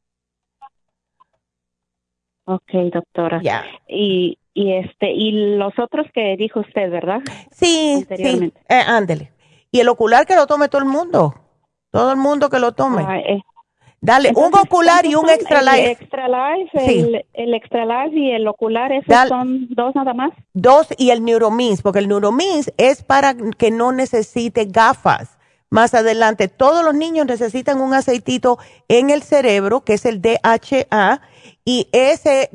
S13: Ok, doctora. Y los otros que dijo usted, ¿verdad?
S5: Sí, ándele. Y el ocular que lo tome todo el mundo. Todo el mundo que lo tome. Dale, entonces, un ocular y un Extra Life.
S13: El Extra Life, el Extra Life y el ocular, ¿esos son dos nada más?
S5: Dos y el Neuromins, porque el Neuromins es para que no necesite gafas. Más adelante, todos los niños necesitan un aceitito en el cerebro, que es el DHA, y ese,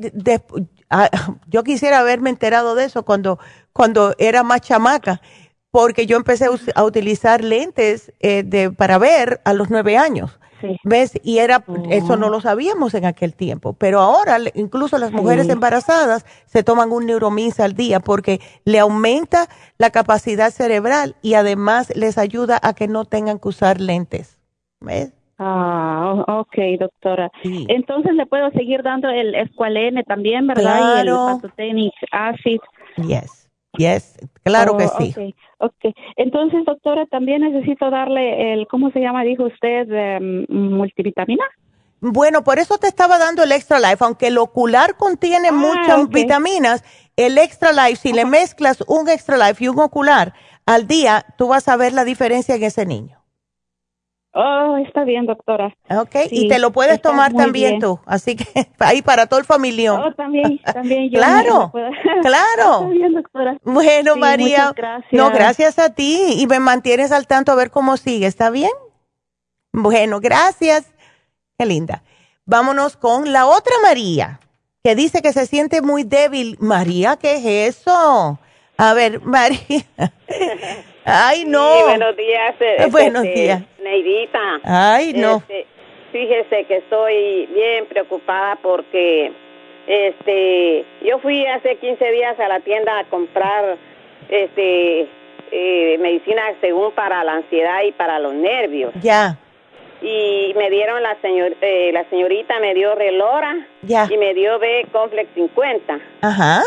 S5: yo quisiera haberme enterado de eso cuando era más chamaca, porque yo empecé a utilizar lentes para ver a los 9 años. ¿Ves? Y eso no lo sabíamos en aquel tiempo, pero ahora incluso las mujeres embarazadas se toman un Neuromins al día porque le aumenta la capacidad cerebral y además les ayuda a que no tengan que usar lentes. ¿Ves?
S13: Ok, doctora. Sí. Entonces le puedo seguir dando el Esqualene también, ¿verdad?
S5: Claro.
S13: Y el Pantotenic Acid.
S5: Yes, claro que sí.
S13: Okay. Entonces, doctora, también necesito darle el, ¿cómo se llama? Dijo usted, multivitamina.
S5: Bueno, por eso te estaba dando el Extra Life, aunque el ocular contiene muchas vitaminas, el Extra Life, si le mezclas un Extra Life y un ocular al día, tú vas a ver la diferencia en ese niño.
S13: Oh, está bien, doctora.
S5: Ok, sí, y te lo puedes tomar también tú, así que ahí para todo el familión.
S13: Oh, también yo.
S5: Claro, claro.
S13: Está bien, doctora.
S5: Bueno, sí, María,
S13: muchas gracias.
S5: No, gracias a ti y me mantienes al tanto a ver cómo sigue, ¿está bien? Bueno, gracias. Qué linda. Vámonos con la otra María, que dice que se siente muy débil. María, ¿qué es eso? A ver, María. Ay, no.
S14: Sí, buenos días.
S5: Buenos días.
S14: Neidita.
S5: Ay, no.
S14: Fíjese que estoy bien preocupada porque yo fui hace 15 días a la tienda a comprar medicina según para la ansiedad y para los nervios.
S5: Ya.
S14: Y me dieron la señorita me dio Relora.
S5: Ya.
S14: Y me dio B-Complex 50.
S5: Ajá.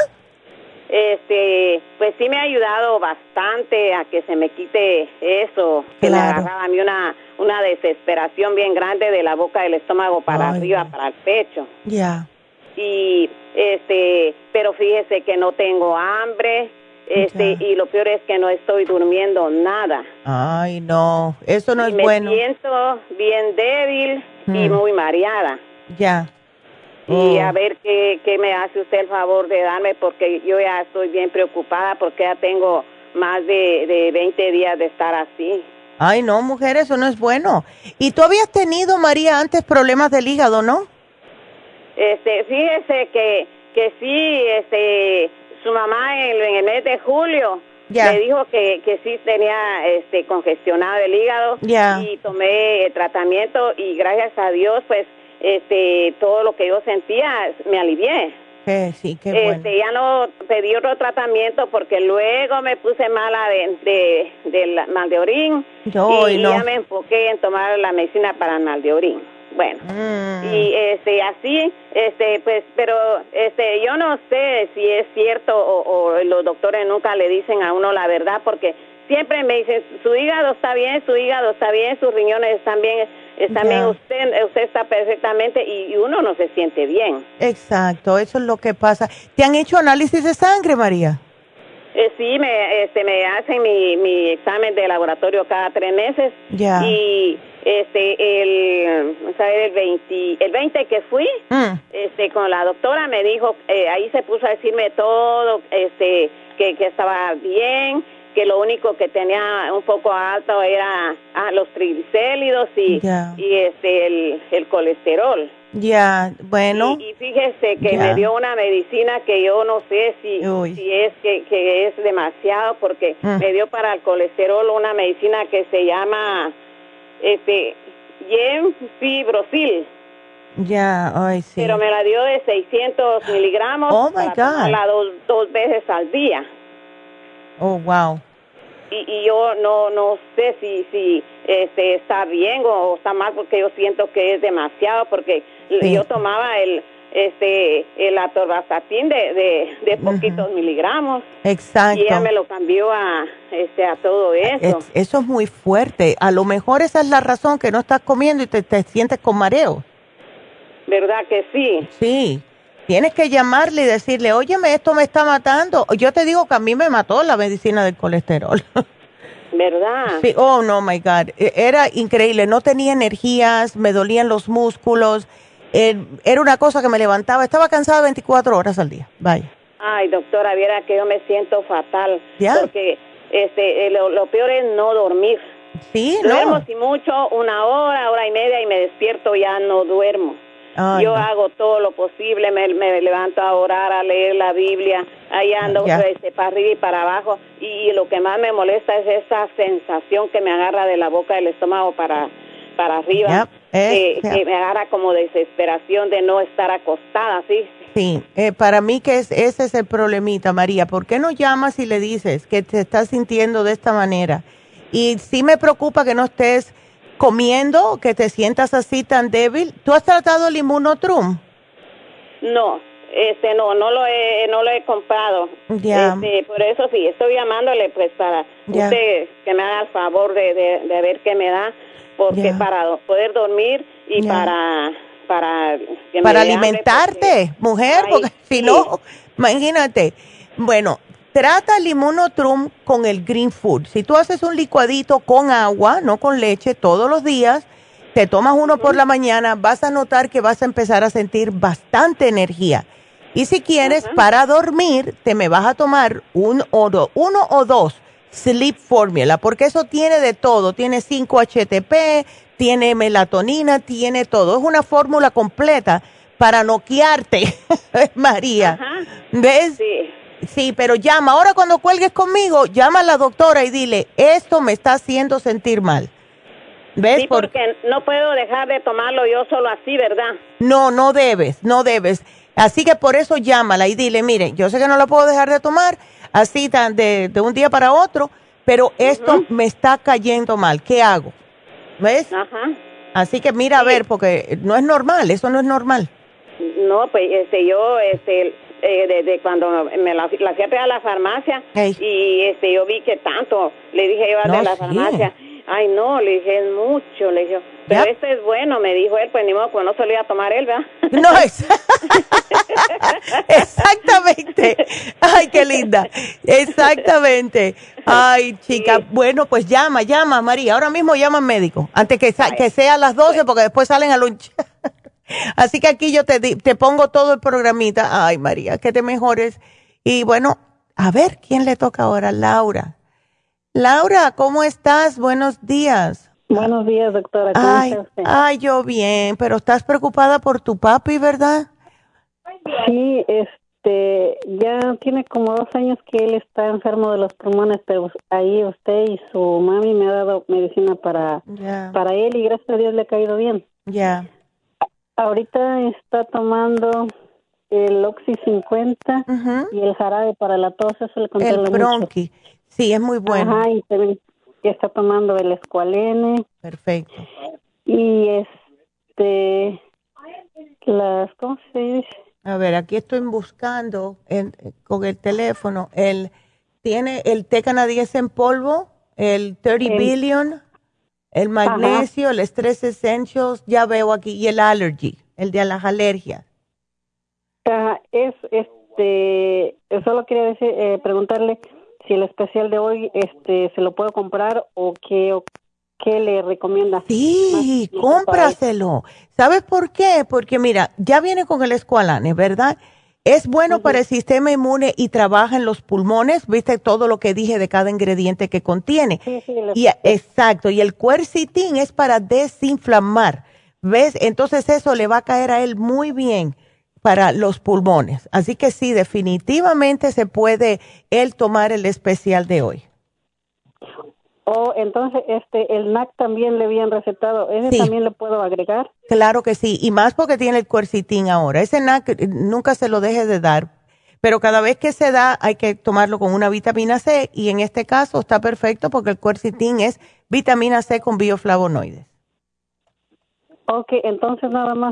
S14: Pues sí me ha ayudado bastante a que se me quite eso, que me agarraba a mí una desesperación bien grande de la boca del estómago para arriba, para el pecho.
S5: Ya.
S14: Y pero fíjese que no tengo hambre, y lo peor es que no estoy durmiendo nada.
S5: Ay, no, eso no es bueno.
S14: Me siento bien débil y muy mareada.
S5: Ya.
S14: Y a ver qué me hace usted el favor de darme, porque yo ya estoy bien preocupada porque ya tengo más de 20 días de estar así.
S5: Ay, no, mujer, eso no es bueno. ¿Y tú habías tenido, María, antes problemas del hígado, no?
S14: Fíjese que sí, su mamá en el mes de julio me dijo que sí tenía congestionado el hígado y tomé tratamiento y gracias a Dios, pues, todo lo que yo sentía me alivié.
S5: Sí, qué bueno.
S14: Ya no pedí otro tratamiento porque luego me puse mala del mal de orín y ya me enfoqué en tomar la medicina para el mal de orín. Bueno, y así, pues, pero yo no sé si es cierto o los doctores nunca le dicen a uno la verdad, porque siempre me dicen, su hígado está bien, sus riñones están bien, usted está perfectamente, y uno no se siente bien.
S5: Exacto, eso es lo que pasa. ¿Te han hecho análisis de sangre, María?
S14: Sí, me hacen mi examen de laboratorio cada 3 meses.
S5: Ya.
S14: Y el 20 que fui, con la doctora me dijo, ahí se puso a decirme todo, que estaba bien, que lo único que tenía un poco alto era los triglicéridos y el colesterol.
S5: Ya, bueno.
S14: Y fíjese que me dio una medicina que yo no sé si es que es demasiado, porque me dio para el colesterol una medicina que se llama Gemfibrocil.
S5: Ya, ay, sí.
S14: Pero me la dio de 600 miligramos.
S5: Oh, my God.
S14: Tomarla dos veces al día.
S5: Oh, wow.
S14: Y yo no sé si está bien o está mal, porque yo siento que es demasiado, porque yo tomaba el atorvastatin de poquitos miligramos.
S5: Exacto.
S14: Y ella me lo cambió a todo eso.
S5: Eso es muy fuerte. A lo mejor esa es la razón que no estás comiendo y te sientes con mareo.
S14: ¿Verdad que sí?
S5: Sí. Tienes que llamarle y decirle, óyeme, esto me está matando. Yo te digo que a mí me mató la medicina del colesterol.
S14: ¿Verdad?
S5: Sí. Oh, no, my God. Era increíble. No tenía energías, me dolían los músculos. Era una cosa que me levantaba. Estaba cansada 24 horas al día. Vaya.
S14: Ay, doctora, viera que yo me siento fatal.
S5: ¿Ya?
S14: Porque lo peor es no dormir.
S5: Sí,
S14: duermo si mucho, 1 hora, hora y media, y me despierto, ya no duermo.
S5: Ay,
S14: yo hago todo lo posible, me levanto a orar, a leer la Biblia, ahí ando para arriba y para abajo, y lo que más me molesta es esa sensación que me agarra de la boca del estómago para arriba, que me agarra como desesperación de no estar acostada, ¿sí?
S5: Sí, para mí que ese es el problemita, María. ¿Por qué no llamas y le dices que te estás sintiendo de esta manera? Y sí me preocupa que no estés comiendo, que te sientas así tan débil. ¿Tú has tratado el Immunotrum?
S14: No, no lo he comprado.
S5: Ya.
S14: Por eso sí, estoy llamándole pues para usted que me haga el favor de ver qué me da, porque para poder dormir y para
S5: alimentarte, mujer, porque si no, imagínate. Bueno, trata el Immunotrum con el Green Food. Si tú haces un licuadito con agua, no con leche, todos los días, te tomas uno por la mañana, vas a notar que vas a empezar a sentir bastante energía. Y si quieres, para dormir, te me vas a tomar uno o dos Sleep Formula, porque eso tiene de todo. Tiene 5-HTP, tiene melatonina, tiene todo. Es una fórmula completa para noquearte, María. ¿Ves?
S14: Sí.
S5: Sí, pero llama. Ahora cuando cuelgues conmigo, llama a la doctora y dile, esto me está haciendo sentir mal. ¿Ves?
S14: Sí, porque no puedo dejar de tomarlo yo solo así, ¿verdad?
S5: No debes. Así que por eso llámala y dile, mire, yo sé que no la puedo dejar de tomar así tan de un día para otro, pero esto me está cayendo mal. ¿Qué hago? ¿Ves?
S14: Ajá.
S5: Así que mira, a ver, porque no es normal, eso no es normal.
S14: No, pues yo desde cuando me la fui a pegar a la farmacia y yo vi que tanto, le dije yo de la farmacia, ay no, le dije es mucho, le dije, pero esto es bueno, me dijo él, pues ni modo, pues no se lo iba a tomar él, ¿verdad?
S5: No, exactamente, ay qué linda, exactamente, ay chica, bueno pues llama María, ahora mismo llama al médico, antes que sea a las 12 porque después salen a lunch. Así que aquí yo te pongo todo el programita. Ay, María, que te mejores. Y bueno, a ver, ¿quién le toca ahora? Laura. Laura, ¿cómo estás? Buenos días.
S15: Buenos días, doctora. ¿Cómo está usted?
S5: Ay, yo bien, pero estás preocupada por tu papi, ¿verdad?
S15: Sí, ya tiene como 2 años que él está enfermo de los pulmones, pero ahí usted y su mami me ha dado medicina para él y gracias a Dios le ha caído bien.
S5: Ya.
S15: Ahorita está tomando el Oxy 50 y el jarabe para la tos, eso le controla
S5: el Bronqui, sí, es muy bueno.
S15: Ajá, y también está tomando el Escualene.
S5: Perfecto.
S15: Y ¿cómo se dice?
S5: A ver, aquí estoy buscando con el teléfono, tiene el té canadiense en polvo, el 30 Billion, el magnesio, el Stress Essentials, ya veo aquí, y el Allergy, el de las alergias.
S15: Solo quería preguntarle si el especial de hoy se lo puedo comprar o qué le recomienda.
S5: Sí, cómpraselo. ¿Sabes por qué? Porque mira, ya viene con el Escualane, ¿verdad? Es bueno para el sistema inmune y trabaja en los pulmones, viste todo lo que dije de cada ingrediente que contiene. Exacto, y el quercetin es para desinflamar, ¿ves? Entonces eso le va a caer a él muy bien para los pulmones. Así que sí, definitivamente se puede él tomar el especial de hoy.
S15: Entonces el NAC también le habían recetado, ¿ese también le puedo agregar?
S5: Claro que sí, y más porque tiene el quercetin ahora. Ese NAC nunca se lo deje de dar, pero cada vez que se da hay que tomarlo con una vitamina C y en este caso está perfecto porque el quercetin es vitamina C con bioflavonoides.
S15: Ok, entonces nada más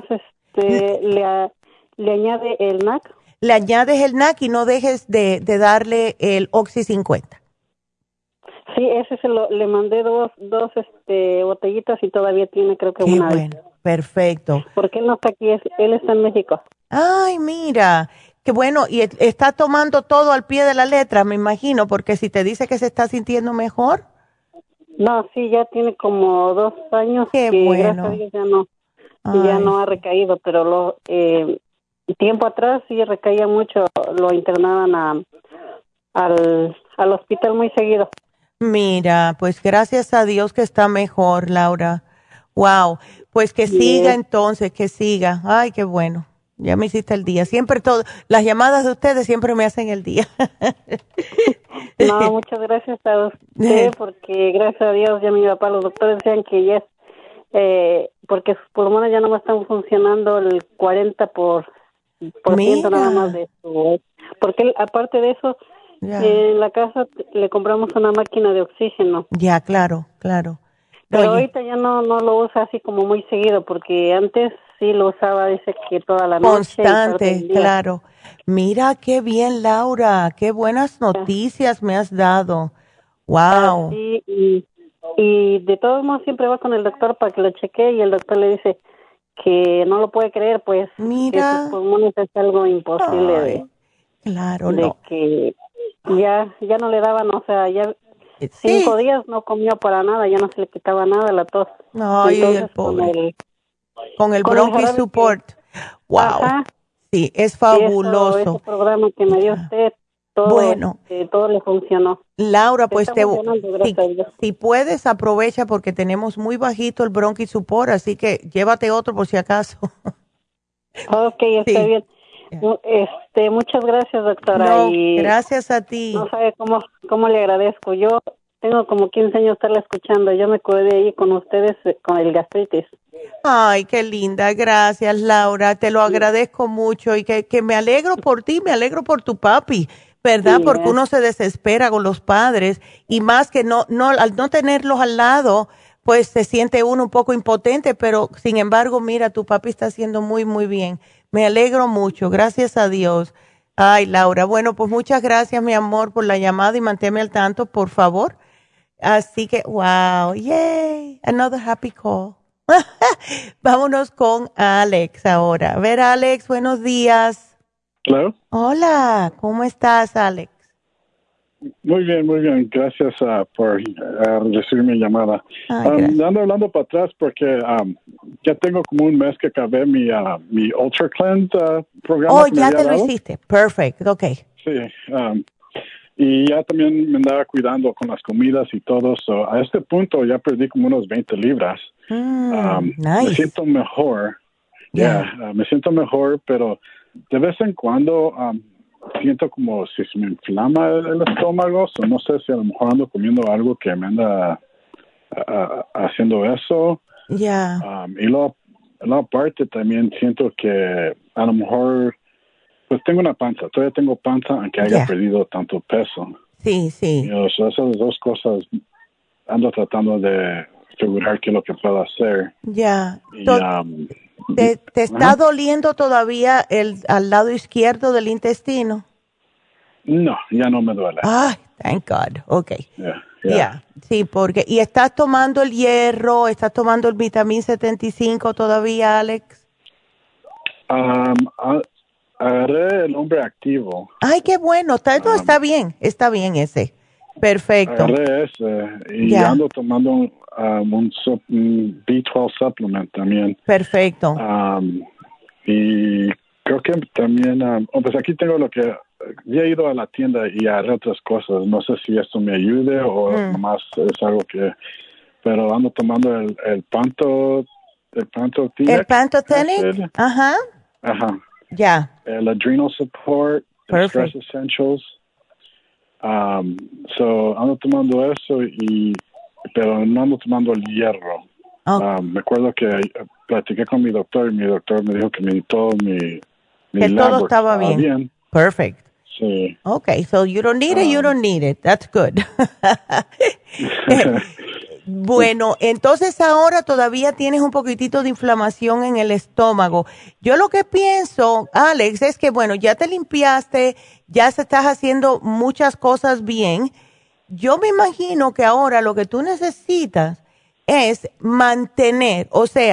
S15: le añade el NAC.
S5: Le añades el NAC y no dejes de darle el Oxy 50.
S15: Sí, ese le mandé dos botellitas y todavía tiene creo que
S5: Qué
S15: una.
S5: Bueno, perfecto.
S15: Porque él no está aquí, él está en México.
S5: Ay, mira, qué bueno. Y está tomando todo al pie de la letra, me imagino, porque si te dice que se está sintiendo mejor.
S15: No, sí, ya tiene como 2 años.
S5: Qué
S15: que
S5: bueno.
S15: Gracias a Dios ya no ha recaído, pero tiempo atrás sí recaía mucho, lo internaban al hospital muy seguido.
S5: Mira, pues gracias a Dios que está mejor, Laura. Wow, pues que siga entonces, que siga. Ay, qué bueno. Ya me hiciste el día. Siempre las llamadas de ustedes siempre me hacen el día.
S15: No, muchas gracias a usted porque gracias a Dios ya mi papá, los doctores decían que ya porque sus pulmones ya no me están funcionando el 40% nada más de su, porque él, aparte de eso en la casa le compramos una máquina de oxígeno.
S5: Ya, claro.
S15: Pero ahorita ya no lo usa así como muy seguido, porque antes sí lo usaba, dice que toda la noche.
S5: Constante, claro. Mira qué bien, Laura, qué buenas noticias me has dado. Wow.
S15: Sí, y de todos modos siempre va con el doctor para que lo chequee y el doctor le dice que no lo puede creer, pues que sus pulmones es algo imposible que ya no le daban, o sea, ya 5 días no comió para nada, ya no se le quitaba nada la tos.
S5: Ay, el pobre. Con el Bronchi Support. Wow. Ajá. Sí, es fabuloso.
S15: Ese programa que me dio usted, todo le funcionó.
S5: Laura, pues si puedes, aprovecha porque tenemos muy bajito el Bronchi Support, así que llévate otro por si acaso.
S15: Ok, está bien. Muchas gracias, doctora.
S5: No, gracias a ti.
S15: No sabe cómo le agradezco. Yo tengo como 15 años estarla escuchando. Yo me cuidé ahí con ustedes con el gastritis.
S5: Ay, qué linda. Gracias, Laura. Te lo agradezco mucho y que me alegro por ti, me alegro por tu papi. ¿verdad? Porque uno se desespera con los padres y más que al no tenerlos al lado, pues se siente uno un poco impotente, pero sin embargo, mira, tu papi está haciendo muy, muy bien. Me alegro mucho, gracias a Dios. Ay, Laura, bueno, pues muchas gracias, mi amor, por la llamada y manténme al tanto, por favor. Así que, wow, yay, another happy call. Vámonos con Alex ahora. A ver, Alex, buenos días.
S16: Claro.
S5: Hola, ¿cómo estás, Alex?
S16: Muy bien. Gracias por recibir mi llamada. Ando hablando para atrás porque ya tengo como un mes que acabé mi Ultra Cleanse programa.
S5: Oh, ya te lo hiciste. Perfecto, ok.
S16: Sí. Y ya también me andaba cuidando con las comidas y todo. So, a este punto ya perdí como unos 20 libras.
S5: Nice.
S16: Me siento mejor. Me siento mejor, pero de vez en cuando siento como si se me inflama el estómago. So, no sé si a lo mejor ando comiendo algo que me anda haciendo eso. Y luego aparte también siento que a lo mejor pues tengo una panza. Todavía tengo panza aunque haya perdido tanto peso.
S5: Sí.
S16: So, esas dos cosas ando tratando de asegurar qué es lo que puedo hacer.
S5: ¿Te está doliendo todavía al lado izquierdo del intestino?
S16: No, ya no me duele.
S5: Thank God. Okay. Sí, porque ¿y estás tomando el hierro, estás tomando el vitamina 75 todavía, Alex?
S16: Agarré el hombre activo.
S5: Ay, qué bueno. Está bien ese. Perfecto.
S16: Agarré ese y ando tomando un B12 supplement también.
S5: Perfecto.
S16: Y creo que también, pues aquí tengo lo que, ya he ido a la tienda y agarré otras cosas. No sé si esto me ayude o nomás es algo que, pero ando tomando el Pantotenic.
S5: ¿El Pantotenic? Ajá.
S16: El Adrenal Support, el Stress Essentials. So ando tomando eso pero no ando tomando el hierro. Me acuerdo que platiqué con mi doctor y mi doctor me dijo que todo mi
S5: todo estaba bien. Perfect.
S16: Sí.
S5: Okay, so you don't need it. That's good. Bueno, entonces ahora todavía tienes un poquitito de inflamación en el estómago. Yo lo que pienso, Alex, es que bueno, ya te limpiaste, ya se estás haciendo muchas cosas bien. Yo me imagino que ahora lo que tú necesitas es mantener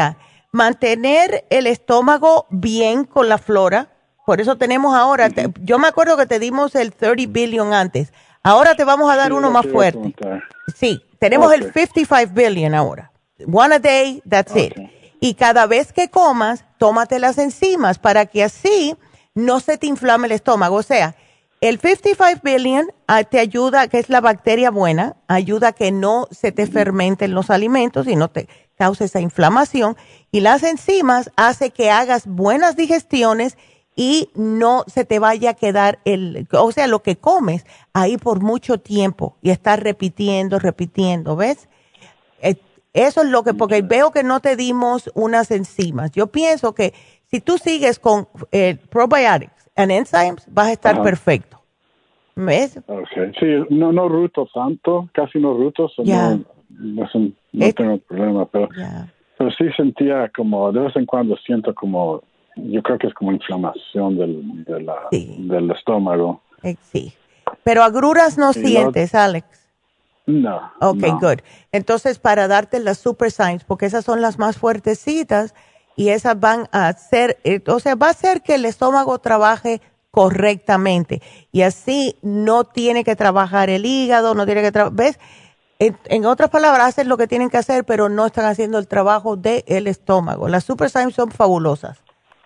S5: el estómago bien con la flora. Por eso tenemos ahora, yo me acuerdo que te dimos el 30 billion antes. Ahora te vamos a dar uno más fuerte. Sí, tenemos el 55 billion ahora. One a day, that's it. Y cada vez que comas, tómate las enzimas para que así no se te inflame el estómago. O sea, el 55 billion te ayuda, que es la bacteria buena, ayuda a que no se te fermenten los alimentos y no te cause esa inflamación. Y las enzimas hace que hagas buenas digestiones y no se te vaya a quedar lo que comes ahí por mucho tiempo y estar repitiendo, ¿ves? Eso es lo que, porque veo que no te dimos unas enzimas. Yo pienso que si tú sigues con probiotics and enzymes, vas a estar perfecto. ¿Ves?
S16: Okay. Sí, no ruto tanto, casi no ruto, no tengo problema, pero sí sentía como, de vez en cuando siento como, yo creo que es como inflamación del estómago.
S5: Sí. Pero agruras no sientes, Alex.
S16: No.
S5: Good. Entonces, para darte las Super Symes, porque esas son las más fuertecitas y esas van a hacer, va a hacer que el estómago trabaje correctamente y así no tiene que trabajar el hígado, no tiene que trabajar, ¿ves? En otras palabras, hacen lo que tienen que hacer, pero no están haciendo el trabajo del estómago. Las Super Symes son fabulosas.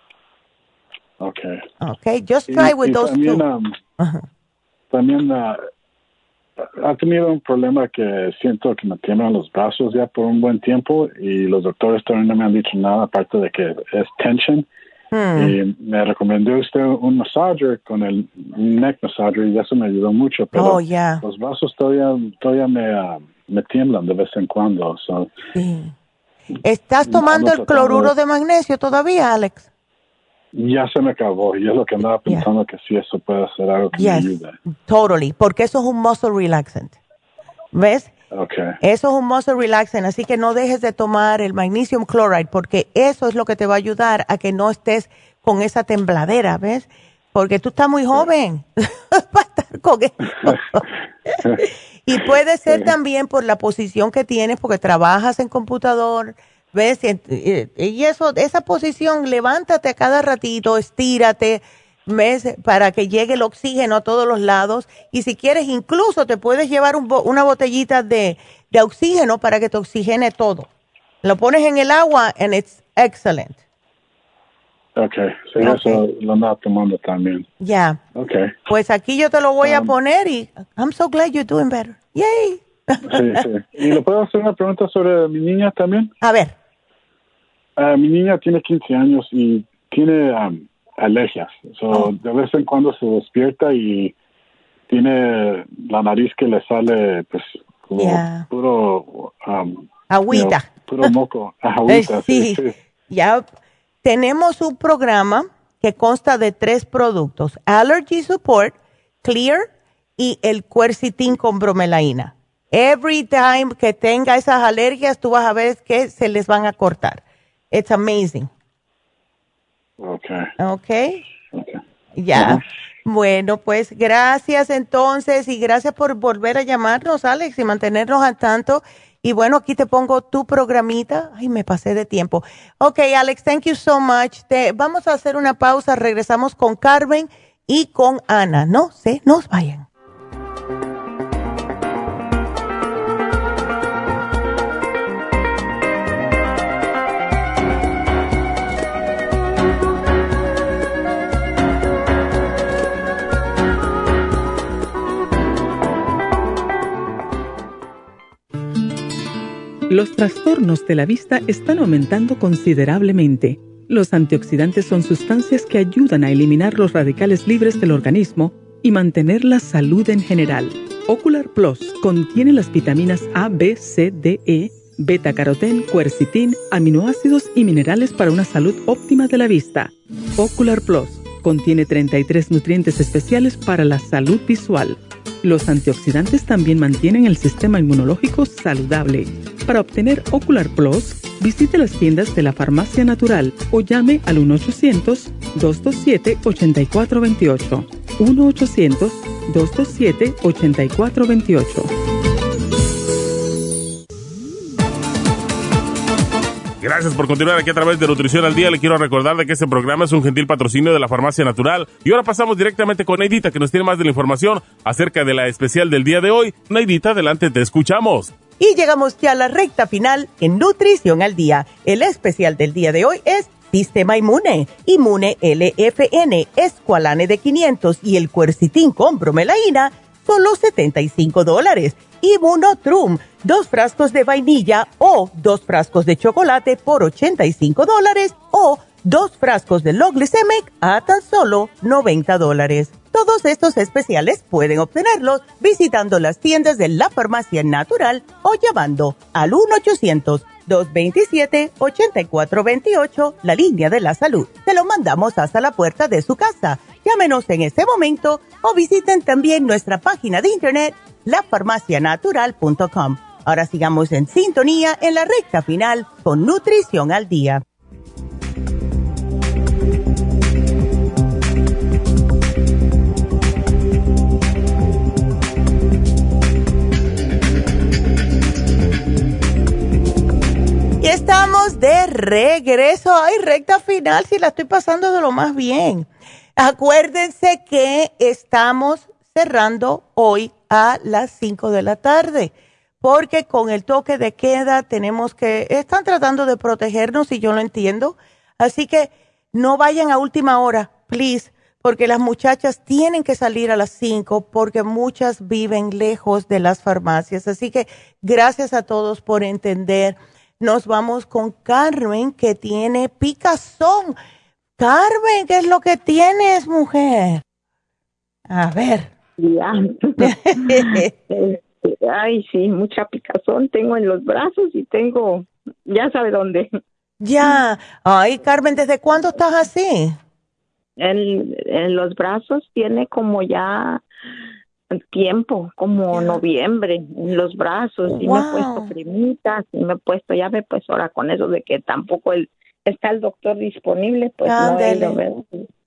S16: Okay,
S5: just try with those
S16: también,
S5: two.
S16: También ha tenido un problema que siento que me tiemblan los brazos ya por un buen tiempo y los doctores todavía no me han dicho nada aparte de que es tension. Y me recomendó usted un massager con el neck massager y eso me ayudó mucho, pero los brazos todavía me tiemblan de vez en cuando.
S5: Sí. ¿Estás tomando el cloruro de magnesio todavía, Alex?
S16: Ya se me acabó y es lo que andaba pensando, que sí, eso puede ser algo que me ayude.
S5: Totally, porque eso es un muscle relaxant. ¿Ves?
S16: Okay.
S5: Eso es un muscle relaxant, así que no dejes de tomar el magnesium chloride, porque eso es lo que te va a ayudar a que no estés con esa tembladera, ¿ves? Porque tú estás muy joven para estar con eso. Y puede ser también por la posición que tienes, porque trabajas en computador, ¿ves? Y eso, esa posición, levántate a cada ratito, estírate, ¿ves? Para que llegue el oxígeno a todos los lados. Y si quieres, incluso te puedes llevar una botellita de oxígeno para que te oxigene todo. Lo pones en el agua and it's excellent.
S16: Okay, sí, eso lo andaba tomando también.
S5: Ya.
S16: Okay.
S5: Pues aquí yo te lo voy a poner y I'm so glad you're doing better. Yay.
S16: Sí. ¿Y le puedo hacer una pregunta sobre mi niña también?
S5: A ver.
S16: Mi niña tiene 15 años y tiene alergias. De vez en cuando se despierta y tiene la nariz que le sale, pues, como puro...
S5: agüita.
S16: Puro moco. Agüita, sí.
S5: Ya tenemos un programa que consta de 3 productos. Allergy Support, Clear y el Quercetin con bromelaína. Every time que tenga esas alergias, tú vas a ver que se les van a cortar. It's amazing. Okay. Ya. Bueno, pues gracias entonces y gracias por volver a llamarnos, Alex, y mantenernos al tanto. Y bueno, aquí te pongo tu programita. Ay, me pasé de tiempo. Ok, Alex, thank you so much. Vamos a hacer una pausa. Regresamos con Carmen y con Ana. No se nos vayan.
S3: Los trastornos de la vista están aumentando considerablemente. Los antioxidantes son sustancias que ayudan a eliminar los radicales libres del organismo y mantener la salud en general. Ocular Plus contiene las vitaminas A, B, C, D, E, beta-carotén, quercetin, aminoácidos y minerales para una salud óptima de la vista. Ocular Plus contiene 33 nutrientes especiales para la salud visual. Los antioxidantes también mantienen el sistema inmunológico saludable. Para obtener Ocular Plus, visite las tiendas de la Farmacia Natural o llame al 1-800-227-8428. 1-800-227-8428.
S6: Gracias por continuar aquí a través de Nutrición al Día. Le quiero recordar de que este programa es un gentil patrocinio de la Farmacia Natural. Y ahora pasamos directamente con Neidita, que nos tiene más de la información acerca de la especial del día de hoy. Neidita, adelante, te escuchamos.
S5: Y llegamos ya a la recta final en Nutrición al Día. El especial del día de hoy es Sistema Inmune, Inmune LFN, Esqualane de 500 y el Quercetin con bromelaína, solo $75. Immunotrum, 2 frascos de vainilla o 2 frascos de chocolate por $85 o 2 frascos de Low Glycemic a tan solo $90. Todos estos especiales pueden obtenerlos visitando las tiendas de la Farmacia Natural o llamando al 1-800-227-8428, la línea de la salud. Se lo mandamos hasta la puerta de su casa. Llámenos en este momento o visiten también nuestra página de internet lafarmacianatural.com. Ahora sigamos en sintonía en la recta final con Nutrición al Día. Y estamos de regreso. Ay, recta final, si la estoy pasando de lo más bien. Acuérdense que estamos cerrando hoy a las 5 de la tarde, porque con el toque de queda están tratando de protegernos y yo lo entiendo, así que no vayan a última hora, please, porque las muchachas tienen que salir a las 5 porque muchas viven lejos de las farmacias, así que gracias a todos por entender. Nos vamos con Carmen, que tiene picazón. Carmen, ¿qué es lo que tienes, mujer? A ver.
S17: Ya. Ay, sí, mucha picazón tengo en los brazos y tengo, ya sabe dónde.
S5: Ya. Ay, Carmen, ¿desde cuándo estás así?
S17: en los brazos tiene como ya tiempo, como noviembre, en los brazos, y me he puesto cremitas, y me he puesto, ya ve, pues ahora con eso de que tampoco está el doctor disponible, pues no he ido, ¿verdad?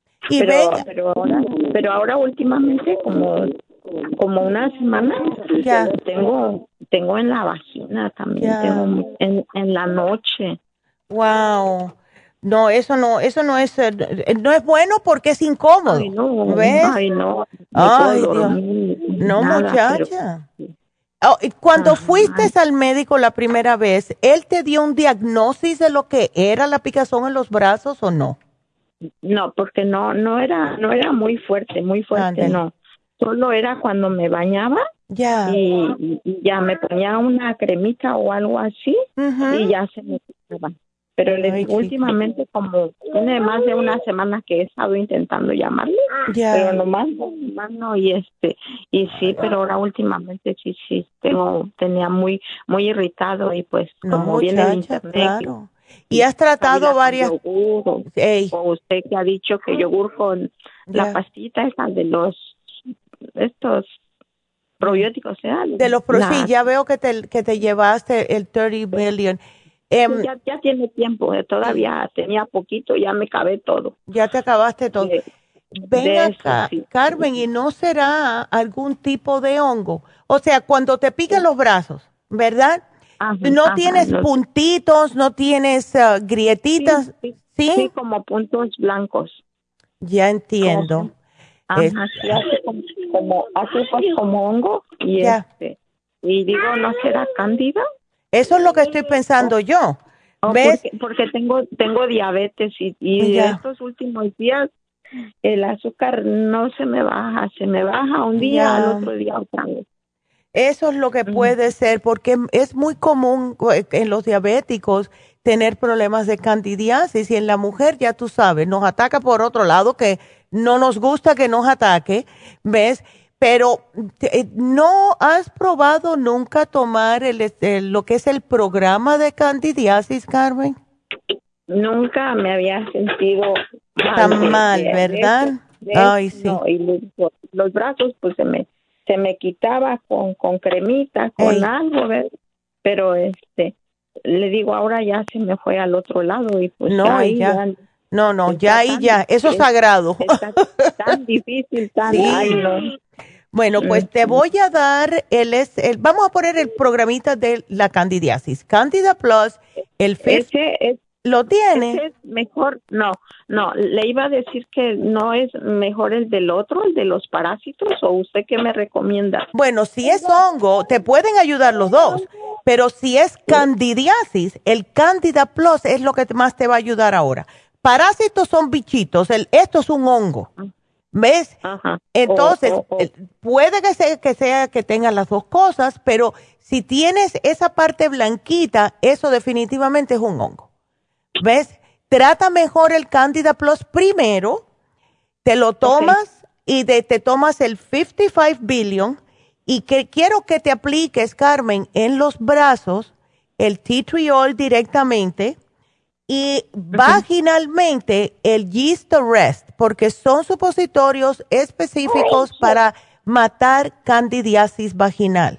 S17: Pero ahora últimamente como una semana tengo en la vagina también, tengo en la noche.
S5: Wow. No, eso no es bueno porque es incómodo.
S17: Ay, no,
S5: ¿ves?
S17: Ay, no.
S5: Ay, Dios. No, nada, muchacha. Cuando fuiste al médico la primera vez, ¿él te dio un diagnóstico de lo que era la picazón en los brazos o no?
S17: No, porque no era muy fuerte, no. Solo era cuando me bañaba y ya me ponía una cremita o algo así y ya se me quitaba. Pero últimamente, como tiene más de una semana que he estado intentando llamarle, pero nomás no, y sí, pero ahora últimamente sí tenía muy irritado, y pues como viene el internet.
S5: Claro. Y has tratado varias.
S17: Yogur, o usted que ha dicho que yogur con la pastita esa de estos probióticos, de los
S5: sí, ya veo que te llevaste el 30 billion.
S17: Ya tiene tiempo, todavía tenía poquito, ya me acabé todo.
S5: Ya te acabaste todo. Ven acá, Carmen, ¿y no será algún tipo de hongo? O sea, cuando te pican los brazos, ¿verdad? ¿No tienes puntitos, no tienes grietitas?
S17: Sí, como puntos blancos.
S5: Ya entiendo.
S17: Así como hongo, y y digo, ¿no será cándida?
S5: Eso es lo que estoy pensando yo. ¿Ves?
S17: Porque tengo diabetes y estos últimos días el azúcar no se me baja un día, al otro día otra vez.
S5: Eso es lo que puede ser, porque es muy común en los diabéticos tener problemas de candidiasis, y en la mujer, ya tú sabes, nos ataca por otro lado, que no nos gusta que nos ataque, ¿ves? Pero ¿no has probado nunca tomar lo que es el programa de candidiasis, Carmen?
S17: Nunca me había sentido
S5: tan mal, ¿verdad? Ay, sí.
S17: No, y los brazos, pues se me quitaba con cremita, con algo, ¿verdad? Pero le digo, ahora ya se me fue al otro lado, y pues
S5: no, ahí ya. Eso es sagrado.
S17: Está tan difícil,
S5: Bueno, pues te voy a dar vamos a poner el programita de la candidiasis. Candida Plus, el ¿lo tiene?
S17: Ese es mejor, no, le iba a decir que no es mejor el del otro, el de los parásitos, o usted qué me recomienda.
S5: Bueno, si es hongo, te pueden ayudar los dos, pero si es candidiasis, el Candida Plus es lo que más te va a ayudar ahora. Parásitos son bichitos, esto es un hongo. ¿Ves? Entonces, puede que sea que tengan las dos cosas, pero si tienes esa parte blanquita, eso definitivamente es un hongo. ¿Ves? Trata mejor el Candida Plus primero, te lo tomas y te tomas el 55 billion, y que quiero que te apliques, Carmen, en los brazos, el tea tree oil directamente, y vaginalmente el Yeast Arrest, porque son supositorios específicos para matar candidiasis vaginal.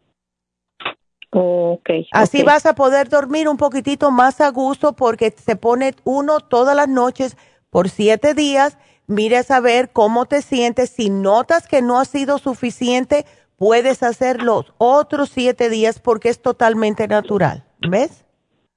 S5: Así vas a poder dormir un poquitito más a gusto, porque se pone uno todas las noches por 7 días. Mires a ver cómo te sientes. Si notas que no ha sido suficiente, puedes hacer los otros 7 días, porque es totalmente natural. ¿Ves?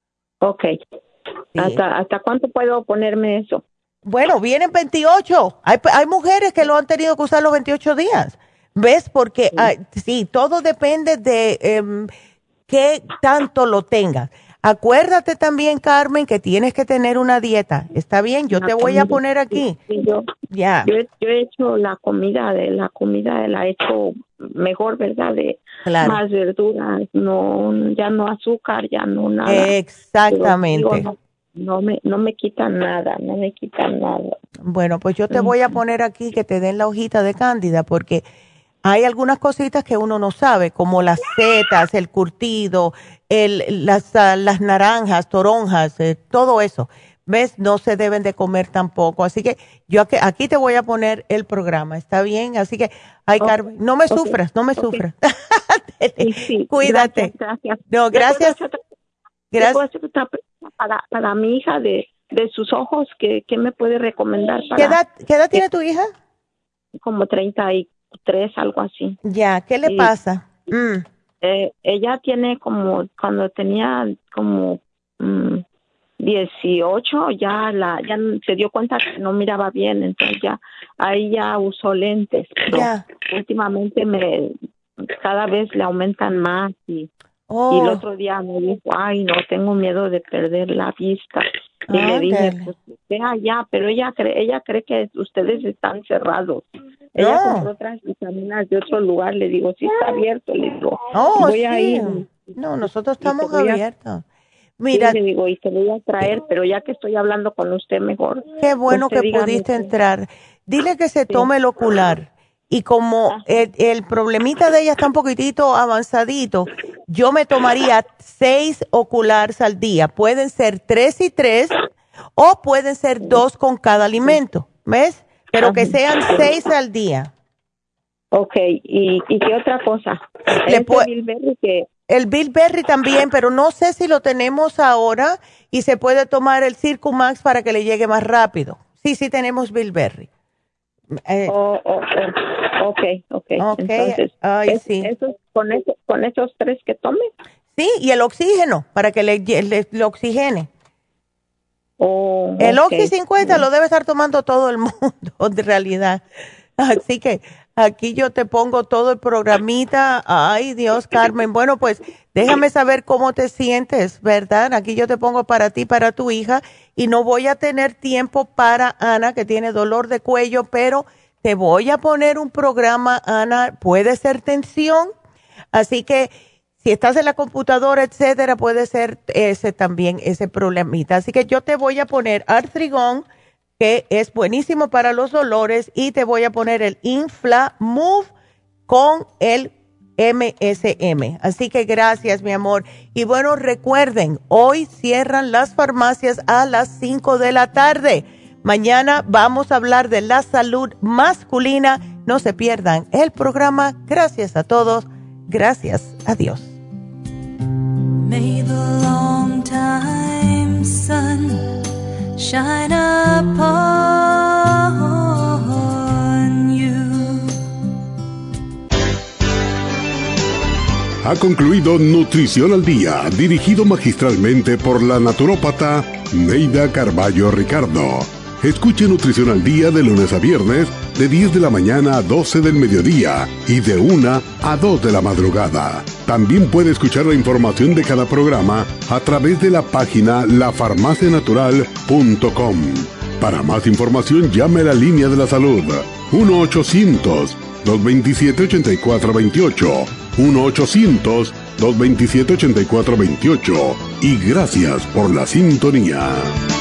S17: Sí. ¿Hasta cuánto puedo ponerme eso?
S5: Bueno, vienen 28. Hay mujeres que lo han tenido que usar los 28 días. ¿Ves? Porque todo depende de qué tanto lo tengas. Acuérdate también, Carmen, que tienes que tener una dieta. ¿Está bien? Yo te voy a poner aquí.
S17: Sí, yo he hecho la comida la he hecho mejor, ¿verdad? Más verduras, ya no azúcar, ya no nada.
S5: Exactamente.
S17: Digo, no me quitan nada,
S5: Bueno, pues yo te voy a poner aquí que te den la hojita de Cándida, porque hay algunas cositas que uno no sabe, como las setas, el curtido, las naranjas, toronjas, todo eso. ¿ves? No se deben de comer tampoco. Así que yo aquí te voy a poner el programa, ¿está bien? Así que, Carmen, no me sufras, no me sufras.
S17: Sí,
S5: cuídate.
S17: Gracias.
S5: No, gracias. Gracias.
S17: Para mi hija de sus ojos, ¿qué me puede recomendar?
S5: ¿Qué edad tiene tu hija?
S17: Como 33, algo así.
S5: Ya, ¿qué le pasa?
S17: Ella tiene como, cuando tenía como 18, ya se dio cuenta que no miraba bien, entonces ahí ya usó lentes. Pero últimamente cada vez le aumentan más y el otro día me dijo, ay, no, tengo miedo de perder la vista. Y le dije, pues vea ya, pero ella cree que ustedes están cerrados. Ella compró otras vitaminas de otro lugar, le digo, sí está abierto, le digo, voy a ir.
S5: No, nosotros estamos abiertos. Mira,
S17: le digo, y te voy a traer, pero ya que estoy hablando con usted mejor.
S5: Qué bueno que pudiste entrar. Dile que se tome el ocular. Y como el problemita de ella está un poquitito avanzadito, yo me tomaría 6 oculares al día. Pueden ser 3 y 3 o pueden ser 2 con cada alimento, ¿ves? Pero que sean 6 al día.
S17: Ok, ¿y qué otra cosa?
S5: El Bilberry también, pero no sé si lo tenemos ahora y se puede tomar el Circumax para que le llegue más rápido. Sí tenemos Bilberry.
S17: Okay. Entonces, con esos 3 que tome.
S5: Sí, y el oxígeno, para que le oxigene. El Oxy 50 lo debe estar tomando todo el mundo, en realidad. Así que aquí yo te pongo todo el programita. Ay, Dios, Carmen. Bueno, pues déjame saber cómo te sientes, ¿verdad? Aquí yo te pongo para ti, para tu hija. Y no voy a tener tiempo para Ana, que tiene dolor de cuello, pero te voy a poner un programa, Ana. Puede ser tensión. Así que si estás en la computadora, etcétera, puede ser ese problemita. Así que yo te voy a poner Artrigón, que es buenísimo para los dolores, y te voy a poner el Inflamove con el MSM. Así que gracias, mi amor. Y bueno, recuerden, hoy cierran las farmacias a las 5 de la tarde. Mañana vamos a hablar de la salud masculina. No se pierdan el programa. Gracias a todos. Gracias a Dios.
S18: May the long time sun shine upon you.
S1: Ha concluido Nutrición al Día, dirigido magistralmente por la naturópata Neida Carballo Ricardo. Escuche Nutrición al Día de lunes a viernes, de 10 de la mañana a 12 del mediodía y de 1 a 2 de la madrugada. También puede escuchar la información de cada programa a través de la página lafarmacianatural.com. Para más información, llame a la línea de la salud 1-800-227-8428. 1-800-227-8428. Y gracias por la sintonía.